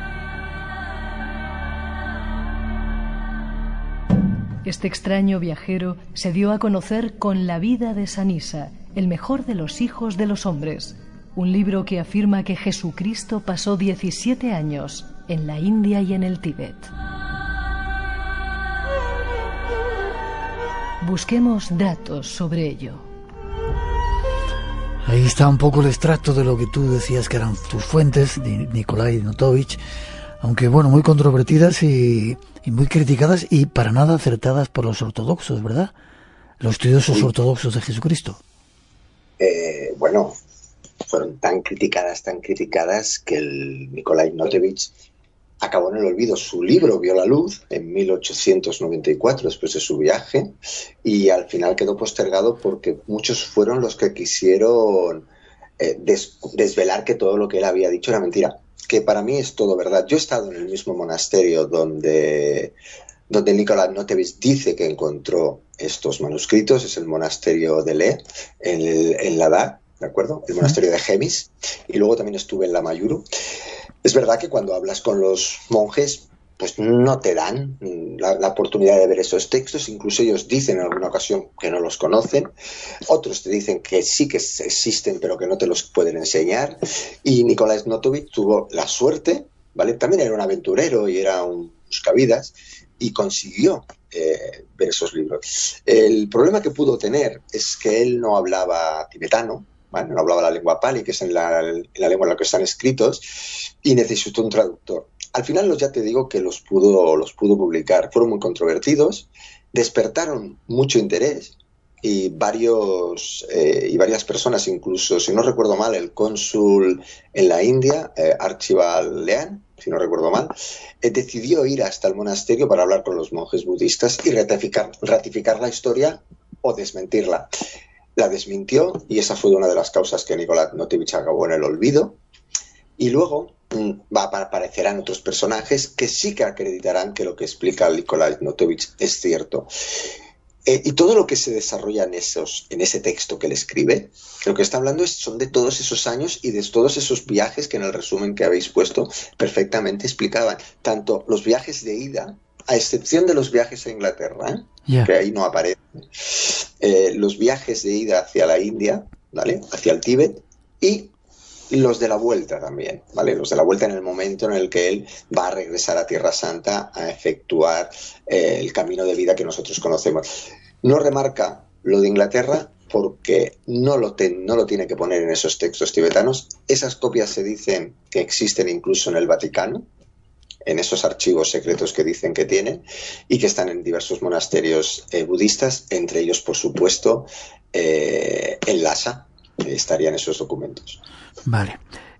S4: Este extraño viajero se dio a conocer con La vida de Sanisa, el mejor de los hijos de los hombres, un libro que afirma que Jesucristo pasó diecisiete años en la India y en el Tíbet. Busquemos datos sobre ello.
S2: Ahí está un poco el extracto de lo que tú decías que eran tus fuentes, de Nikolai Notovich, aunque bueno, muy controvertidas y, y muy criticadas y para nada acertadas por los ortodoxos, ¿verdad? Los estudiosos ortodoxos de Jesucristo.
S5: Eh, bueno, fueron tan criticadas, tan criticadas que el Nikolai Notovich acabó en el olvido. Su libro vio la luz en mil ochocientos noventa y cuatro, después de su viaje, y al final quedó postergado porque muchos fueron los que quisieron eh, des- desvelar que todo lo que él había dicho era mentira, que para mí es todo verdad. Yo he estado en el mismo monasterio donde, donde Nikolai Notovich dice que encontró estos manuscritos, es el monasterio de Le, en, el, en Ladakh, ¿de acuerdo? El monasterio de Gemis, y luego también estuve en la Mayuru. Es verdad que cuando hablas con los monjes, pues no te dan la, la oportunidad de ver esos textos, incluso ellos dicen en alguna ocasión que no los conocen, otros te dicen que sí que existen pero que no te los pueden enseñar, y Nikolai Notovich tuvo la suerte, ¿vale? También era un aventurero y era un buscavidas, y consiguió eh, ver esos libros. El problema que pudo tener es que él no hablaba tibetano, ¿vale? No hablaba la lengua pali, que es en la, en la lengua en la que están escritos, y necesitó un traductor. Al final los ya te digo que los pudo, los pudo publicar. Fueron muy controvertidos, despertaron mucho interés, y varios eh, y varias personas, incluso, si no recuerdo mal, el cónsul en la India, eh, Archibald Lean, si no recuerdo mal, eh, decidió ir hasta el monasterio para hablar con los monjes budistas y ratificar, ratificar la historia o desmentirla. La desmintió y esa fue una de las causas que Nikolai Notovich acabó en el olvido. Y luego mmm, va a aparecerán otros personajes que sí que acreditarán que lo que explica Nikolai Notovich es cierto. Eh, y todo lo que se desarrolla en, esos, en ese texto que él escribe, lo que está hablando es, son de todos esos años y de todos esos viajes que en el resumen que habéis puesto perfectamente explicaban. Tanto los viajes de ida, a excepción de los viajes a Inglaterra, ¿eh? Yeah. Que ahí no aparecen, eh, los viajes de ida hacia la India, ¿vale? Hacia el Tíbet, y los de la vuelta también, ¿vale? Los de la vuelta en el momento en el que él va a regresar a Tierra Santa a efectuar eh, el camino de vida que nosotros conocemos. No remarca lo de Inglaterra porque no lo, te, no lo tiene que poner en esos textos tibetanos. Esas copias se dicen que existen incluso en el Vaticano, en esos archivos secretos que dicen que tienen y que están en diversos monasterios eh, budistas, entre ellos, por supuesto, eh, en Lhasa, eh, estarían esos documentos.
S2: Vale.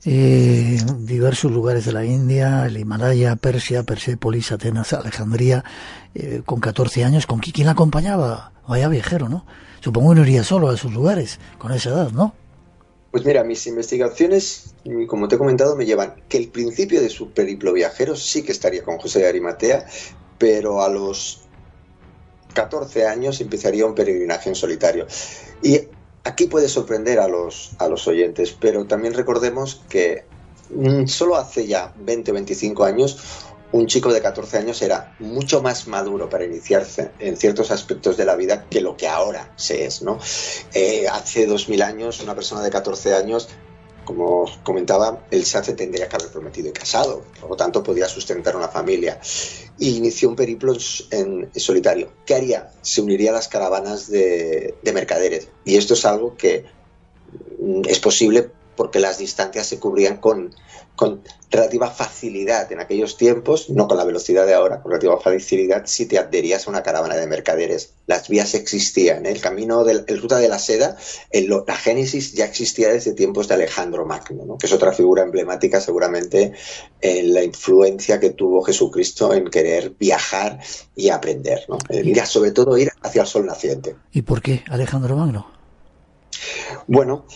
S2: eh, diversos lugares de la India, el Himalaya, Persia, Persépolis, Atenas, Alejandría, eh, con catorce años. ¿Con quién la acompañaba? Vaya viajero, ¿no? Supongo que no iría solo a esos lugares con esa edad, ¿no?
S5: Pues mira, mis investigaciones, como te he comentado, me llevan que el principio de su periplo viajero sí que estaría con José de Arimatea, pero a los catorce años empezaría un peregrinaje en solitario. Y aquí puede sorprender a los, a los oyentes, pero también recordemos que mmm, solo hace ya veinte o veinticinco años un chico de catorce años era mucho más maduro para iniciarse en ciertos aspectos de la vida que lo que ahora se es, ¿no? Eh, hace dos mil años una persona de catorce años, como comentaba, él se tendría que haber prometido y casado, por lo tanto podía sustentar una familia, y inició un periplo en, en solitario. ¿Qué haría? Se uniría a las caravanas de, de mercaderes, y esto es algo que es posible porque las distancias se cubrían con, con relativa facilidad en aquellos tiempos, no con la velocidad de ahora, con relativa facilidad si te adherías a una caravana de mercaderes. Las vías existían, ¿eh? El camino, de, el ruta de la seda, el, la génesis ya existía desde tiempos de Alejandro Magno, ¿no? Que es otra figura emblemática seguramente en la influencia que tuvo Jesucristo en querer viajar y aprender, ¿no? Y sobre todo ir hacia el sol naciente.
S2: ¿Y por qué Alejandro Magno?
S5: Bueno,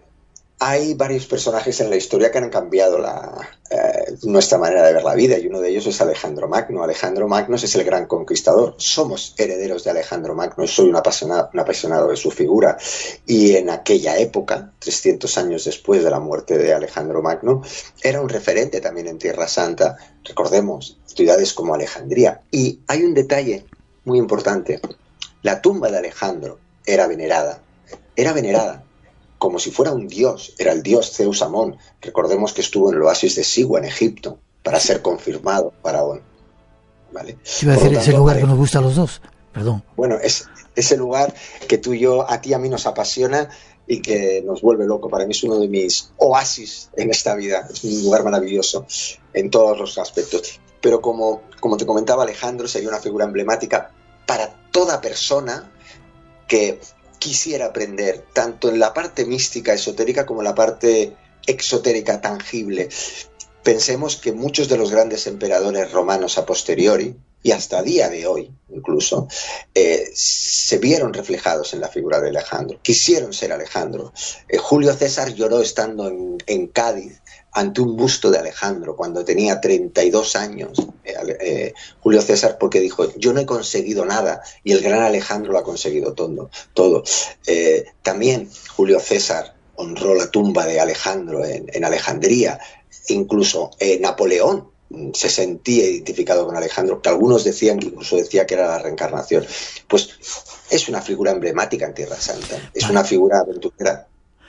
S5: hay varios personajes en la historia que han cambiado la, eh, nuestra manera de ver la vida, y uno de ellos es Alejandro Magno. Alejandro Magno es el gran conquistador. Somos herederos de Alejandro Magno. Soy un apasionado, un apasionado de su figura. Y en aquella época, trescientos años después de la muerte de Alejandro Magno, era un referente también en Tierra Santa. Recordemos, ciudades como Alejandría. Y hay un detalle muy importante. La tumba de Alejandro era venerada. Era venerada como si fuera un dios, era el dios Zeus Amón. Recordemos que estuvo en el oasis de Sigua, en Egipto, para ser confirmado faraón. ¿Vale?
S2: Iba a decir, ese lugar que nos gusta a los dos, perdón.
S5: Bueno, es ese lugar que tú y yo, a ti y a mí nos apasiona y que nos vuelve loco. Para mí es uno de mis oasis en esta vida, es un lugar maravilloso en todos los aspectos. Pero como, como te comentaba, Alejandro sería una figura emblemática para toda persona que quisiera aprender, tanto en la parte mística, esotérica, como en la parte exotérica, tangible. Pensemos que muchos de los grandes emperadores romanos a posteriori, y hasta a día de hoy incluso, eh, se vieron reflejados en la figura de Alejandro. Quisieron ser Alejandro. Eh, Julio César lloró estando en, en Cádiz ante un busto de Alejandro cuando tenía treinta y dos años, eh, eh, Julio César, porque dijo, yo no he conseguido nada y el gran Alejandro lo ha conseguido todo. todo. Eh, también Julio César honró la tumba de Alejandro en, en Alejandría. Incluso eh, Napoleón se sentía identificado con Alejandro, que algunos decían que incluso decía que era la reencarnación. Pues es una figura emblemática en Tierra Santa, es una figura aventurera.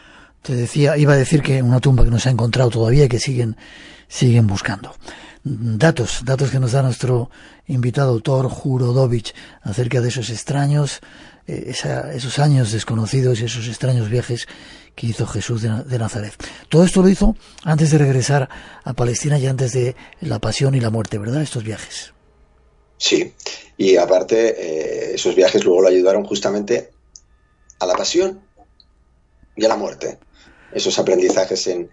S2: Te decía, iba a decir que una tumba que no se ha encontrado todavía y que siguen, siguen buscando. Datos, datos que nos da nuestro invitado Thor Jurodovich acerca de esos extraños, eh, esa, esos años desconocidos y esos extraños viajes que hizo Jesús de, de Nazaret. Todo esto lo hizo antes de regresar a Palestina y antes de la pasión y la muerte, ¿verdad? Estos viajes.
S5: Sí, y aparte eh, esos viajes luego lo ayudaron justamente a la pasión y a la muerte. Esos aprendizajes en,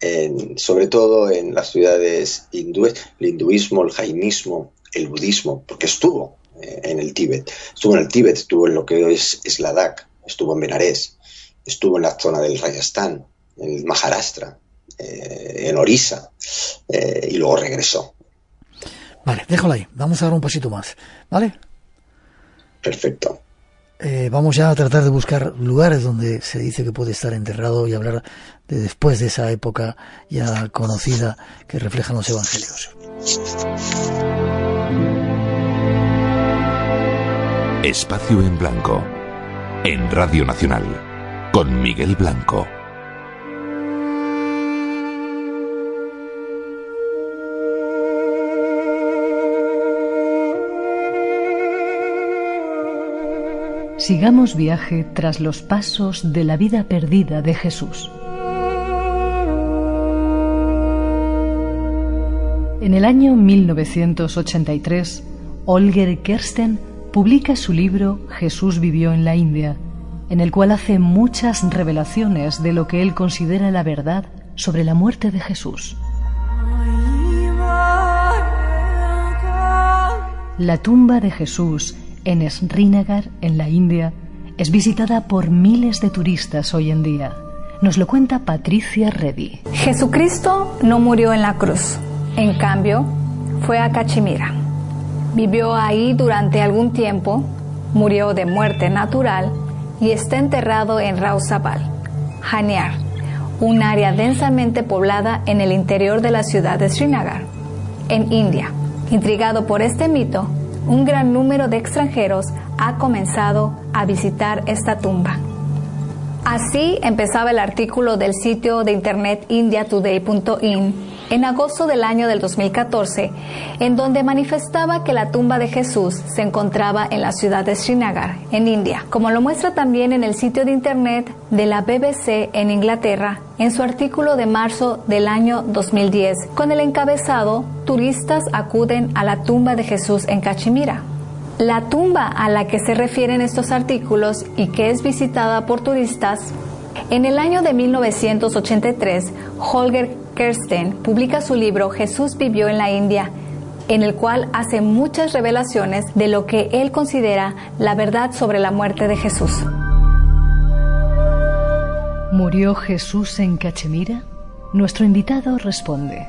S5: en sobre todo en las ciudades hindúes, el hinduismo, el jainismo, el budismo, porque estuvo eh, en el Tíbet, estuvo en el Tíbet, estuvo en lo que hoy es, es Ladakh, estuvo en Benarés, estuvo en la zona del Rajasthan, en el Maharashtra, eh, en Orissa, eh, y luego regresó.
S2: Vale, déjalo ahí, vamos a dar un pasito más, ¿vale?
S5: Perfecto.
S2: Eh, vamos ya a tratar de buscar lugares donde se dice que puede estar enterrado y hablar de después de esa época ya conocida que reflejan los evangelios.
S6: Espacio en Blanco, en Radio Nacional, con Miguel Blanco.
S4: Sigamos viaje tras los pasos de la vida perdida de Jesús. En el año mil novecientos ochenta y tres, Holger Kersten publica su libro Jesús vivió en la India, en el cual hace muchas revelaciones de lo que él considera la verdad sobre la muerte de Jesús. La tumba de Jesús en Srinagar, en la India, es visitada por miles de turistas hoy en día. Nos lo cuenta Patricia Reddy.
S9: Jesucristo no murió en la cruz. En cambio, fue a Cachemira. Vivió ahí durante algún tiempo, murió de muerte natural y está enterrado en Rausabal, Haniar, un área densamente poblada en el interior de la ciudad de Srinagar, en India. Intrigado por este mito, un gran número de extranjeros ha comenzado a visitar esta tumba. Así empezaba el artículo del sitio de internet india today punto in en agosto del año del dos mil catorce, en donde manifestaba que la tumba de Jesús se encontraba en la ciudad de Srinagar, en India, como lo muestra también en el sitio de internet de la B B C en Inglaterra, en su artículo de marzo del año dos mil diez, con el encabezado «Turistas acuden a la tumba de Jesús en Cachemira». La tumba a la que se refieren estos artículos y que es visitada por turistas, en el año de mil novecientos ochenta y tres, Holger Kersten publica su libro Jesús vivió en la India, en el cual hace muchas revelaciones de lo que él considera la verdad sobre la muerte de Jesús.
S4: ¿Murió Jesús en Cachemira? Nuestro invitado responde.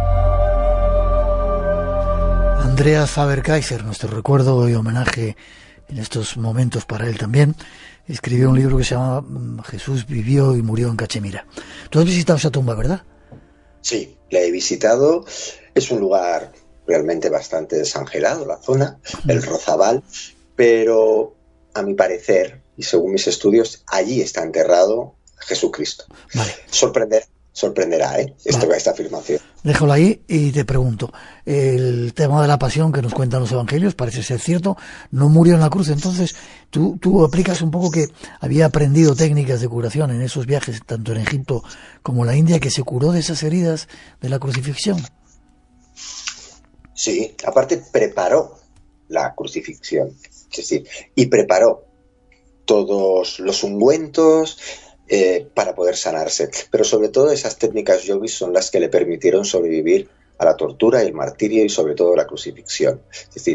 S2: Andrea Faber-Kaiser, nuestro recuerdo y homenaje en estos momentos para él también, escribió un libro que se llama Jesús vivió y murió en Cachemira. Tú has visitado esa tumba, ¿verdad?
S5: Sí, la he visitado. Es un lugar realmente bastante desangelado, la zona, el Rozabal, pero a mi parecer, y según mis estudios, allí está enterrado Jesucristo.
S2: Vale.
S5: Sorprender, sorprenderá, ¿eh? Esto, vale. Esta afirmación.
S2: Déjalo ahí y te pregunto, el tema de la pasión que nos cuentan los evangelios parece ser cierto, no murió en la cruz, entonces tú, tú aplicas un poco que había aprendido técnicas de curación en esos viajes, tanto en Egipto como en la India, que se curó de esas heridas de la crucifixión.
S5: Sí, aparte preparó la crucifixión, es decir, y preparó todos los ungüentos, Eh, para poder sanarse. Pero sobre todo esas técnicas yogis son las que le permitieron sobrevivir a la tortura y el martirio y sobre todo la crucifixión. Es decir,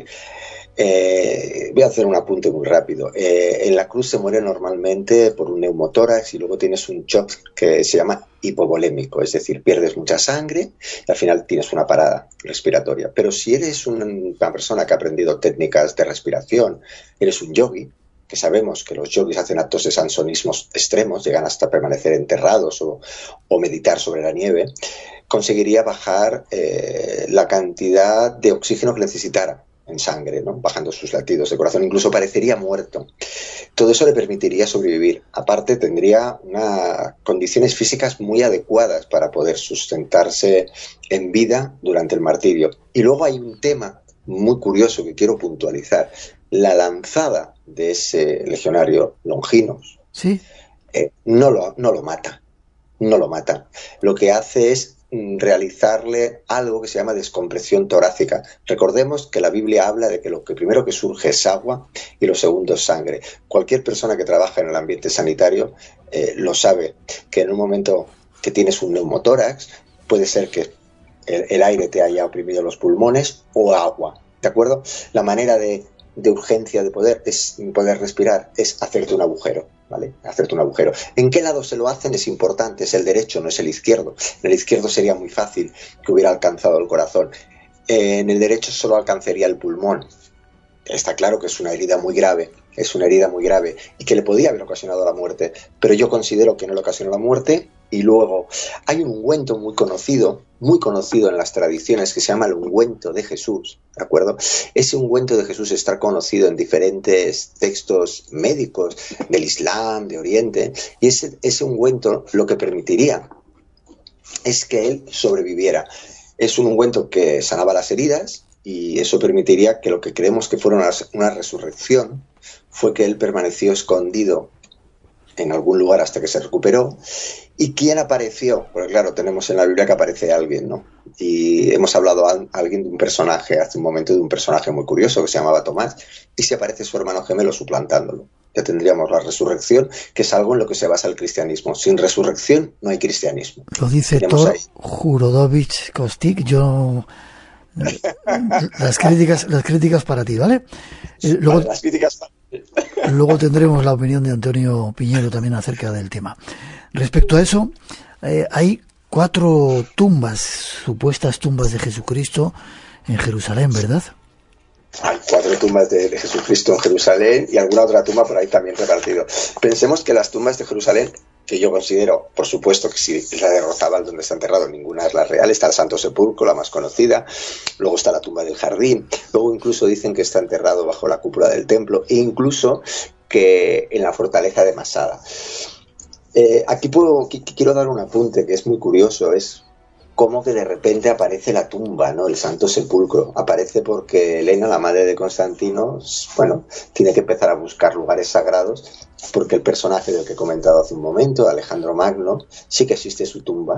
S5: eh, voy a hacer un apunte muy rápido. Eh, en la cruz se muere normalmente por un neumotórax y luego tienes un shock que se llama hipovolémico, es decir, pierdes mucha sangre y al final tienes una parada respiratoria. Pero si eres una, una persona que ha aprendido técnicas de respiración, eres un yogi, que sabemos que los yogis hacen actos de sansonismos extremos, llegan hasta permanecer enterrados o, o meditar sobre la nieve, conseguiría bajar eh, la cantidad de oxígeno que necesitara en sangre, ¿no? Bajando sus latidos de corazón, incluso parecería muerto. Todo eso le permitiría sobrevivir. Aparte, tendría unas condiciones físicas muy adecuadas para poder sustentarse en vida durante el martirio. Y luego hay un tema muy curioso que quiero puntualizar. La lanzada de ese legionario Longinos,
S2: ¿sí?
S5: eh, no, lo, no lo mata, no lo mata. Lo que hace es mm, realizarle algo que se llama descompresión torácica. Recordemos que la Biblia habla de que lo que primero que surge es agua y lo segundo es sangre. Cualquier persona que trabaja en el ambiente sanitario eh, lo sabe, que en un momento que tienes un neumotórax puede ser que el, el aire te haya oprimido los pulmones o agua, ¿de acuerdo? La manera de de urgencia de poder es poder respirar es hacerte un agujero, ¿vale? Hacerte un agujero. ¿En qué lado se lo hacen? Es importante, es el derecho, no es el izquierdo. En el izquierdo sería muy fácil que hubiera alcanzado el corazón. Eh, en el derecho solo alcanzaría el pulmón. Está claro que es una herida muy grave, es una herida muy grave y que le podía haber ocasionado la muerte, pero yo considero que no le ocasionó la muerte. Y luego hay un ungüento muy conocido, muy conocido en las tradiciones que se llama el ungüento de Jesús, ¿de acuerdo? Ese ungüento de Jesús está conocido en diferentes textos médicos del Islam, de Oriente, y ese, ese ungüento lo que permitiría es que él sobreviviera. Es un ungüento que sanaba las heridas y eso permitiría que lo que creemos que fuera una, una resurrección fue que él permaneció escondido en algún lugar hasta que se recuperó. ¿Y quién apareció? Porque claro, tenemos en la Biblia que aparece alguien, ¿no? Y hemos hablado a alguien de un personaje, hace un momento de un personaje muy curioso que se llamaba Tomás, y se aparece su hermano gemelo suplantándolo. ya tendríamos la resurrección, que es algo en lo que se basa el cristianismo. Sin resurrección no hay cristianismo.
S2: Lo dice Thor Jurodovich Kostik. Yo las críticas, las críticas para ti, ¿vale? Eh, luego,
S5: vale, las críticas para ti.
S2: Luego tendremos la opinión de Antonio Piñero también acerca del tema. Respecto a eso, eh, hay cuatro tumbas, supuestas tumbas de Jesucristo en Jerusalén, ¿verdad?
S5: Hay cuatro tumbas de, de Jesucristo en Jerusalén y alguna otra tumba por ahí también repartido. Pensemos que las tumbas de Jerusalén, que yo considero, por supuesto, que si es la de Rozabal donde está enterrado, ninguna es la real. Está el Santo Sepulcro, la más conocida, luego está la tumba del Jardín, luego incluso dicen que está enterrado bajo la cúpula del templo e incluso que en la fortaleza de Masada. Eh, aquí puedo, qu quiero dar un apunte que es muy curioso, es cómo que de repente aparece la tumba, ¿no? El Santo Sepulcro. Aparece porque Helena, la madre de Constantino, bueno, tiene que empezar a buscar lugares sagrados, porque el personaje del que he comentado hace un momento, Alejandro Magno, sí que existe su tumba.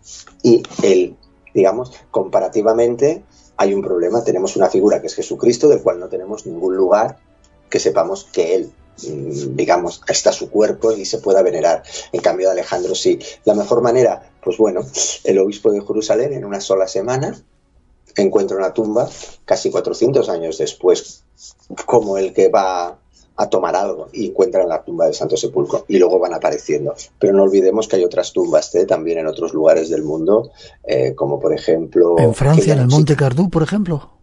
S5: Y él, digamos, comparativamente, hay un problema. Tenemos una figura que es Jesucristo, del cual no tenemos ningún lugar que sepamos que él, digamos, está su cuerpo y se pueda venerar. En cambio de Alejandro sí. La mejor manera, pues bueno, el obispo de Jerusalén en una sola semana encuentra una tumba casi cuatrocientos años después, como el que va a tomar algo, y encuentran la tumba del Santo Sepulcro y luego van apareciendo. Pero no olvidemos que hay otras tumbas ¿eh? también en otros lugares del mundo, eh, como por ejemplo
S2: en Francia, en el Monte Cardú, por ejemplo.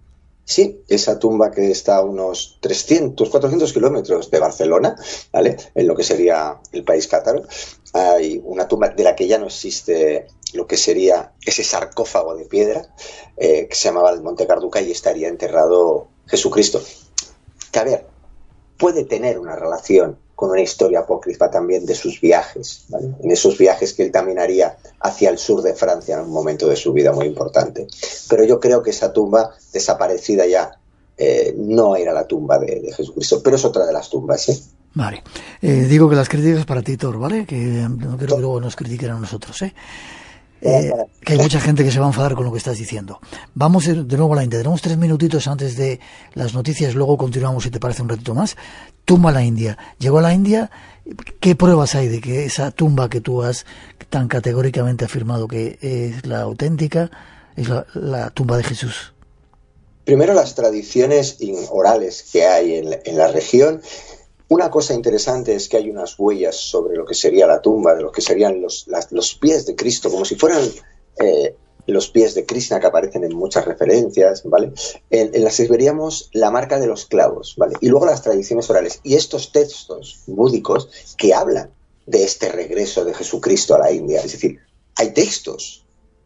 S5: Sí, esa tumba que está a unos trescientos, cuatrocientos kilómetros de Barcelona, ¿vale? En lo que sería el país cátaro, hay una tumba de la que ya no existe lo que sería ese sarcófago de piedra, eh, que se llamaba el Monte Carduca, y estaría enterrado Jesucristo. Que a ver, puede tener una relación con una historia apócrifa también de sus viajes, ¿vale? En esos viajes que él también haría hacia el sur de Francia en un momento de su vida muy importante. Pero yo creo que esa tumba, desaparecida ya, eh, no era la tumba de, de Jesucristo, pero es otra de las tumbas, ¿eh?
S2: Vale. Eh, digo que las críticas para ti, Thor, ¿vale? Que no quiero que luego nos critiquen a nosotros, ¿eh? Eh, que hay mucha gente que se va a enfadar con lo que estás diciendo. Vamos de nuevo a la India. Tenemos tres minutitos antes de las noticias, luego continuamos si te parece un ratito más. Tumba a la India. Llegó a la India. ¿Qué pruebas hay de que esa tumba que tú has tan categóricamente afirmado que es la auténtica es la, la tumba de Jesús?
S5: Primero, las tradiciones orales que hay en la, en la región. Una cosa interesante es que hay unas huellas sobre lo que sería la tumba, de lo que serían los, las, los pies de Cristo, como si fueran eh, los pies de Krishna que aparecen en muchas referencias, ¿vale? En, en las que veríamos la marca de los clavos, ¿vale? Y luego las tradiciones orales. Y estos textos búdicos que hablan de este regreso de Jesucristo a la India. Es decir, hay textos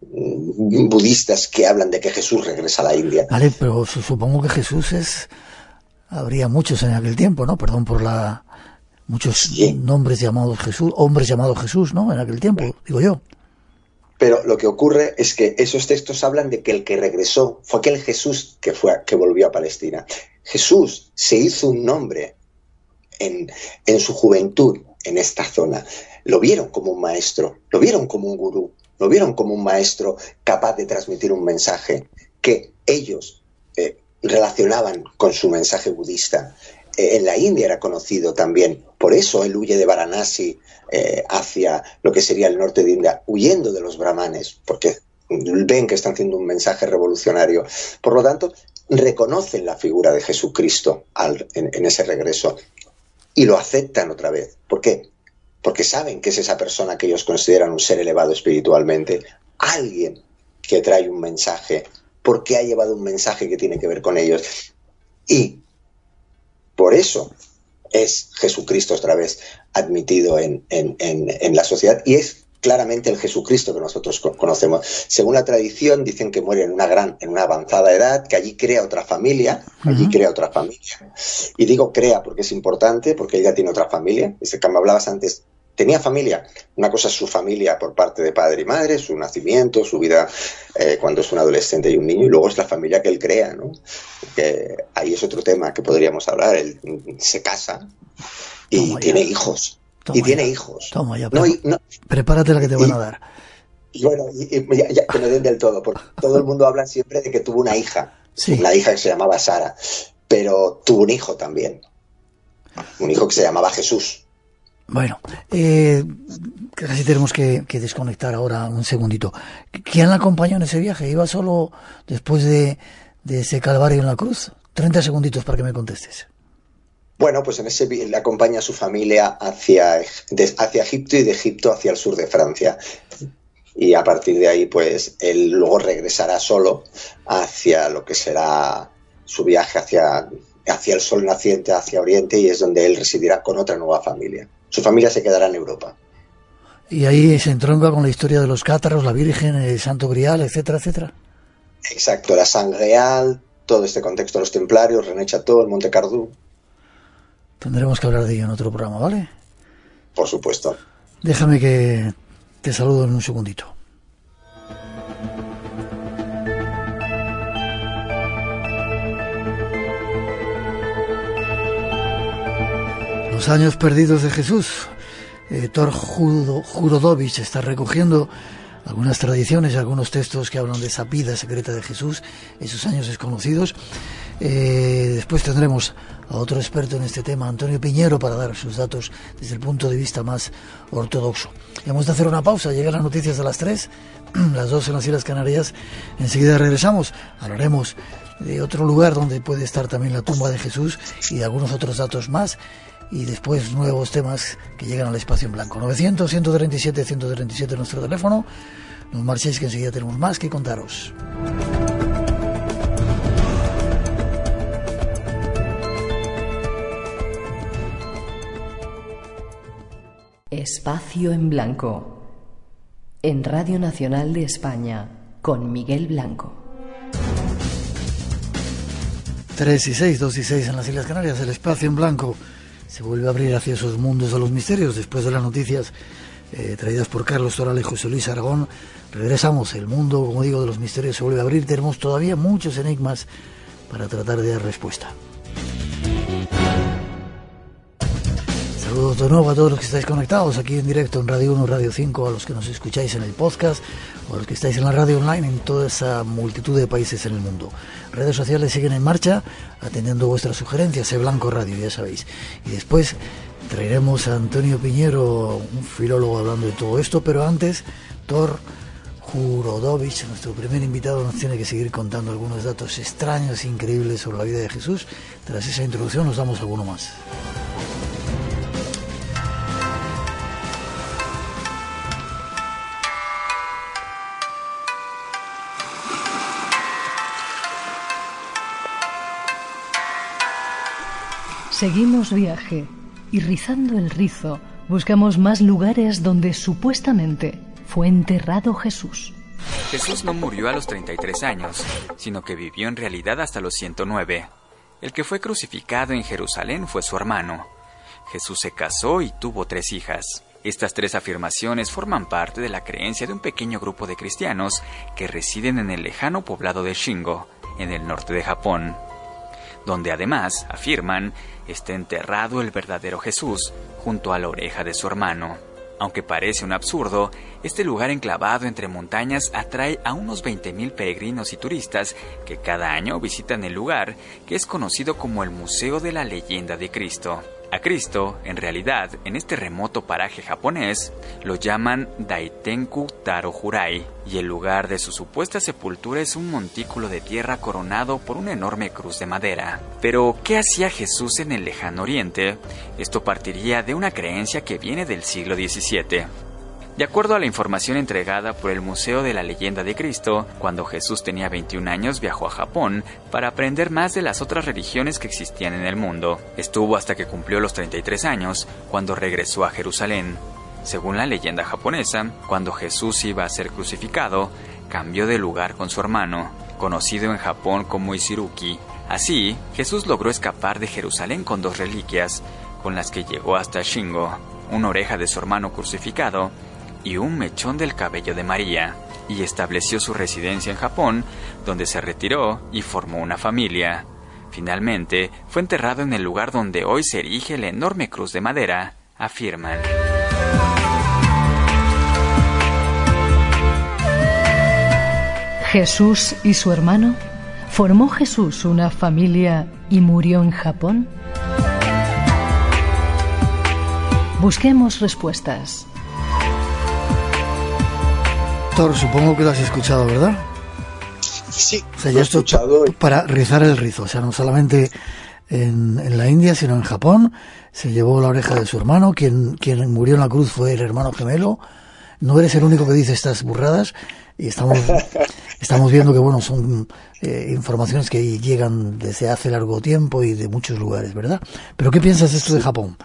S5: mm, budistas que hablan de que Jesús regresa a la India.
S2: Vale, pero supongo que Jesús es... Habría muchos en aquel tiempo, ¿no? Perdón por la... Muchos sí. nombres llamados Jesús, hombres llamados Jesús, ¿no? En aquel tiempo, digo yo.
S5: Pero lo que ocurre es que esos textos hablan de que el que regresó fue aquel Jesús que, fue, que volvió a Palestina. Jesús se hizo un nombre en, en su juventud en esta zona. Lo vieron como un maestro, lo vieron como un gurú, lo vieron como un maestro capaz de transmitir un mensaje que ellos... Eh, relacionaban con su mensaje budista. Eh, en la India era conocido también, por eso él huye de Varanasi eh, hacia lo que sería el norte de India, huyendo de los brahmanes, porque ven que están haciendo un mensaje revolucionario. Por lo tanto, reconocen la figura de Jesucristo al, en, en ese regreso y lo aceptan otra vez. ¿Por qué? Porque saben que es esa persona que ellos consideran un ser elevado espiritualmente, alguien que trae un mensaje, porque ha llevado un mensaje que tiene que ver con ellos. Y por eso es Jesucristo otra vez admitido en, en, en, en la sociedad, y es claramente el Jesucristo que nosotros conocemos. Según la tradición, dicen que muere en una gran, en una avanzada edad, que allí crea otra familia, allí uh-huh. crea otra familia. Y digo crea porque es importante, porque ella tiene otra familia. Es que me hablabas antes, tenía familia. Una cosa es su familia por parte de padre y madre, su nacimiento, su vida eh, cuando es un adolescente y un niño, y luego es la familia que él crea, ¿no? Que ahí es otro tema que podríamos hablar. Él se casa y Toma tiene ya. hijos. Toma y ya. tiene hijos.
S2: Toma ya,
S5: no, y, no,
S2: prepárate la que te van
S5: y,
S2: a dar.
S5: Y bueno, y, y ya, ya, que me den del todo, porque todo el mundo habla siempre de que tuvo una hija,
S2: sí.
S5: una hija que se llamaba Sara, pero tuvo un hijo también. un hijo que se llamaba Jesús.
S2: Bueno, eh, casi tenemos que, que desconectar ahora un segundito. ¿Quién la acompañó en ese viaje? ¿Iba solo después de, de ese calvario en la cruz? treinta segunditos para que me contestes.
S5: Bueno, pues en ese le acompaña a su familia hacia, de, hacia Egipto y de Egipto hacia el sur de Francia. Y a partir de ahí, pues él luego regresará solo hacia lo que será su viaje hacia, hacia el sol naciente, hacia Oriente, y es donde él residirá con otra nueva familia. Su familia se quedará en Europa.
S2: Y ahí se entronca con la historia de los cátaros, la Virgen, el Santo Grial, etcétera, etcétera.
S5: Exacto, la Sangreal, todo este contexto de los templarios, René Chateau, el Monte Cardú.
S2: Tendremos que hablar de ello en otro programa, ¿vale?
S5: Por supuesto.
S2: Déjame que te saludo en un segundito. Los años perdidos de Jesús. Eh, Thor Jurodovich está recogiendo algunas tradiciones, algunos textos que hablan de esa vida secreta de Jesús, esos años desconocidos. Eh, después tendremos a otro experto en este tema, Antonio Piñero, para dar sus datos desde el punto de vista más ortodoxo. Y hemos de hacer una pausa, llegan las noticias a las tres, las dos en las Islas Canarias. Enseguida regresamos, hablaremos de otro lugar donde puede estar también la tumba de Jesús y de algunos otros datos más. Y después nuevos temas que llegan al espacio en blanco. novecientos, ciento treinta y siete, ciento treinta y siete nuestro teléfono. No marchéis, que enseguida tenemos más que contaros.
S4: Espacio en blanco. En Radio Nacional de España, con Miguel Blanco.
S2: tres y seis, dos y seis en las Islas Canarias. El espacio en blanco se vuelve a abrir hacia esos mundos de los misterios. Después de las noticias eh, traídas por Carlos Toral y José Luis Aragón, regresamos. El mundo, como digo, de los misterios se vuelve a abrir. Tenemos todavía muchos enigmas para tratar de dar respuesta. Saludos de nuevo a todos los que estáis conectados aquí en directo en Radio uno, Radio cinco, a los que nos escucháis en el podcast o a los que estáis en la radio online en toda esa multitud de países en el mundo. Redes sociales siguen en marcha atendiendo vuestras sugerencias, E Blanco Radio, ya sabéis. Y después traeremos a Antonio Piñero, un filólogo, hablando de todo esto, pero antes Thor Jurodovich, nuestro primer invitado, nos tiene que seguir contando algunos datos extraños e increíbles sobre la vida de Jesús. Tras esa introducción nos damos alguno más.
S4: Seguimos viaje y, rizando el rizo, buscamos más lugares donde supuestamente fue enterrado Jesús.
S10: Jesús no murió a los treinta y tres años, sino que vivió en realidad hasta los ciento nueve. El que fue crucificado en Jerusalén fue su hermano. Jesús se casó y tuvo tres hijas. Estas tres afirmaciones forman parte de la creencia de un pequeño grupo de cristianos que residen en el lejano poblado de Shingo, en el norte de Japón, donde además, afirman, está enterrado el verdadero Jesús junto a la oreja de su hermano. Aunque parece un absurdo, este lugar enclavado entre montañas atrae a unos veinte mil peregrinos y turistas que cada año visitan el lugar, que es conocido como el Museo de la Leyenda de Cristo. A Cristo, en realidad, en este remoto paraje japonés, lo llaman Daitenku Taro Jurai, y el lugar de su supuesta sepultura es un montículo de tierra coronado por una enorme cruz de madera. Pero, ¿qué hacía Jesús en el lejano oriente? Esto partiría de una creencia que viene del siglo diecisiete. De acuerdo a la información entregada por el Museo de la Leyenda de Cristo, cuando Jesús tenía veintiún años viajó a Japón para aprender más de las otras religiones que existían en el mundo. Estuvo hasta que cumplió los treinta y tres años, cuando regresó a Jerusalén. Según la leyenda japonesa, cuando Jesús iba a ser crucificado, cambió de lugar con su hermano, conocido en Japón como Ishiruki. Así, Jesús logró escapar de Jerusalén con dos reliquias, con las que llegó hasta Shingo, una oreja de su hermano crucificado y un mechón del cabello de María, y estableció su residencia en Japón, donde se retiró y formó una familia. Finalmente, fue enterrado en el lugar donde hoy se erige la enorme cruz de madera, afirman.
S4: ¿Jesús y su hermano? ¿Formó Jesús una familia y murió en Japón? Busquemos respuestas.
S2: Thor, supongo que lo has escuchado, ¿verdad?
S5: Sí,
S2: o sea,
S5: lo
S2: ya
S5: he
S2: esto
S5: escuchado.
S2: Para rizar el rizo, o sea, no solamente en, en la India, sino en Japón, se llevó la oreja de su hermano, quien, quien murió en la cruz fue el hermano gemelo. No eres el único que dice estas burradas, y estamos, estamos viendo que, bueno, son eh, informaciones que llegan desde hace largo tiempo y de muchos lugares, ¿verdad? Pero ¿qué piensas de esto de Japón?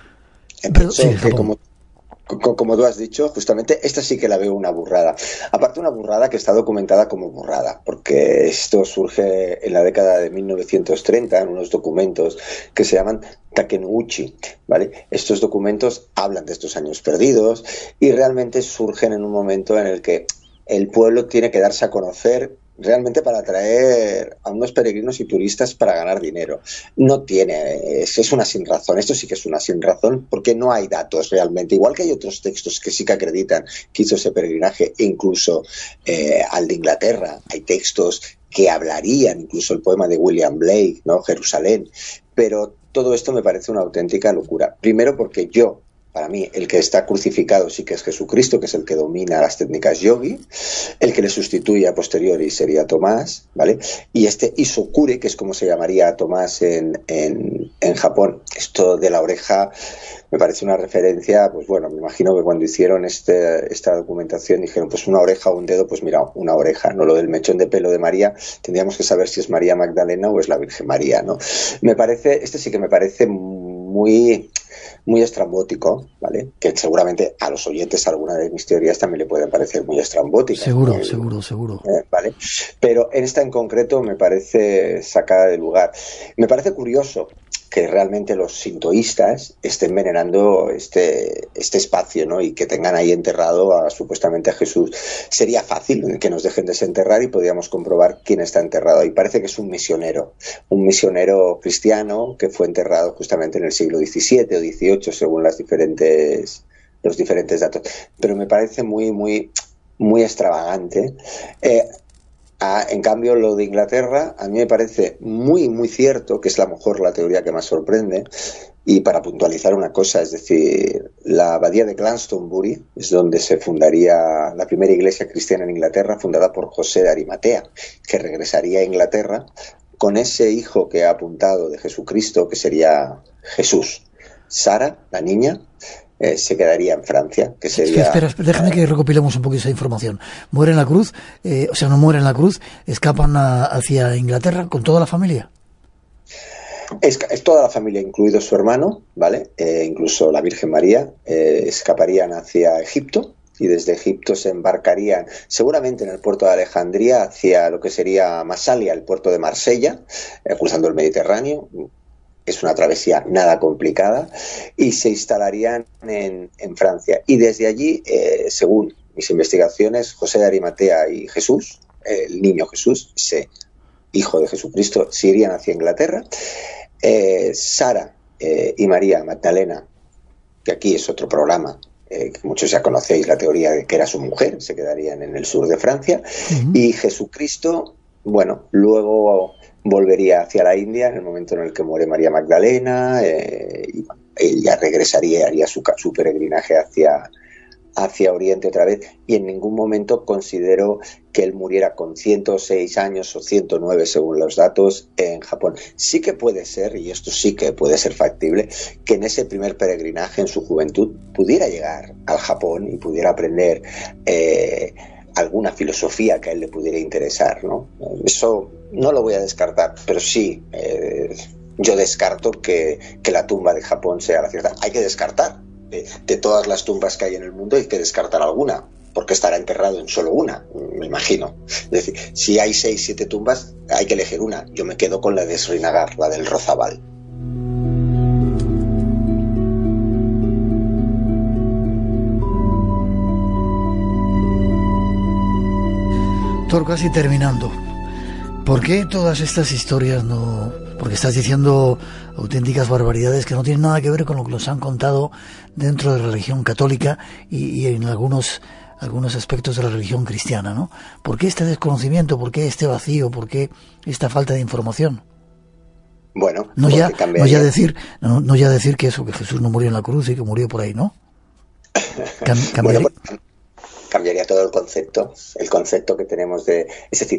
S2: Pero, sí,
S5: que
S2: Japón.
S5: Como, como tú has dicho, justamente esta sí que la veo una burrada. Aparte, una burrada que está documentada como burrada, porque esto surge en la década de mil novecientos treinta en unos documentos que se llaman Takenouchi, ¿vale? Estos documentos hablan de estos años perdidos y realmente surgen en un momento en el que el pueblo tiene que darse a conocer realmente para atraer a unos peregrinos y turistas para ganar dinero. No tiene, es, es una sin razón, esto sí que es una sin razón, porque no hay datos realmente, igual que hay otros textos que sí que acreditan que hizo ese peregrinaje, incluso eh, al de Inglaterra, hay textos que hablarían, incluso el poema de William Blake, ¿no? Jerusalén, pero todo esto me parece una auténtica locura. Primero porque yo, para mí, el que está crucificado sí que es Jesucristo, que es el que domina las técnicas yogi. El que le sustituye a posteriori sería Tomás, ¿vale? Y este Isokure, que es como se llamaría Tomás en, en, en Japón. Esto de la oreja me parece una referencia, pues bueno, me imagino que cuando hicieron este, esta documentación dijeron, pues una oreja o un dedo, pues mira, una oreja, ¿no? Lo del mechón de pelo de María, tendríamos que saber si es María Magdalena o es la Virgen María, ¿no? Me parece, este sí que me parece muy... muy estrambótico, ¿vale? Que seguramente a los oyentes alguna de mis teorías también le pueden parecer muy estrambóticas.
S2: Seguro,
S5: ¿no?
S2: seguro, seguro.
S5: Eh, ¿Vale? Pero en esta en concreto me parece sacada de lugar. Me parece curioso que realmente los sintoístas estén venerando este, este espacio, ¿no? Y que tengan ahí enterrado a, supuestamente a Jesús. Sería fácil que nos dejen desenterrar y podríamos comprobar quién está enterrado ahí. Parece que es un misionero, un misionero cristiano que fue enterrado justamente en el siglo diecisiete o dieciocho, según las diferentes, los diferentes datos. Pero me parece muy, muy, muy extravagante. Eh, Ah, en cambio, lo de Inglaterra a mí me parece muy, muy cierto, que es a lo mejor la teoría que más sorprende. Y para puntualizar una cosa, es decir, la abadía de Glastonbury es donde se fundaría la primera iglesia cristiana en Inglaterra, fundada por José de Arimatea, que regresaría a Inglaterra con ese hijo que ha apuntado de Jesucristo, que sería Jesús. Sara, la niña, Eh, se quedaría en Francia, que sería...
S2: Espera, espera, déjame que recopilemos un poquito esa información. Muere en la cruz, eh, o sea, no muere en la cruz, escapan a, hacia Inglaterra con toda la familia.
S5: Es, es toda la familia, incluido su hermano, ¿vale? Eh, incluso la Virgen María, eh, escaparían hacia Egipto y desde Egipto se embarcarían seguramente en el puerto de Alejandría hacia lo que sería Massalia, el puerto de Marsella, eh, cruzando el Mediterráneo. Es una travesía nada complicada y se instalarían en, en Francia. Y desde allí, eh, según mis investigaciones, José de Arimatea y Jesús, eh, el niño Jesús, ese hijo de Jesucristo, se irían hacia Inglaterra. Eh, Sara eh, y María Magdalena, que aquí es otro programa, eh, que muchos ya conocéis la teoría de que era su mujer, se quedarían en el sur de Francia. Uh-huh. Y Jesucristo, bueno, luego... volvería hacia la India en el momento en el que muere María Magdalena, eh, y ella regresaría, haría su, su peregrinaje hacia, hacia Oriente otra vez, y en ningún momento considero que él muriera con ciento seis años o ciento nueve según los datos en Japón. Sí que puede ser, y esto sí que puede ser factible, que en ese primer peregrinaje en su juventud pudiera llegar al Japón y pudiera aprender eh, alguna filosofía que a él le pudiera interesar, ¿no? Eso no lo voy a descartar, pero sí, eh, yo descarto que, que la tumba de Japón sea la cierta. Hay que descartar. De, de todas las tumbas que hay en el mundo hay que descartar alguna, porque estará enterrado en solo una, me imagino. Es decir, si hay seis, siete tumbas, hay que elegir una. Yo me quedo con la de Srinagar, la del Rozabal.
S2: Thor, casi terminando. ¿Por qué todas estas historias no...? Porque estás diciendo auténticas barbaridades que no tienen nada que ver con lo que nos han contado dentro de la religión católica y, y en algunos, algunos aspectos de la religión cristiana, ¿no? ¿Por qué este desconocimiento? ¿Por qué este vacío? ¿Por qué esta falta de información?
S5: Bueno,
S2: no ya, no ya decir, no, no ya decir que eso, que Jesús no murió en la cruz y que murió por ahí, ¿no? Cam, cambiaría.
S5: Bueno, pues, cambiaría todo el concepto, el concepto que tenemos de... Es decir,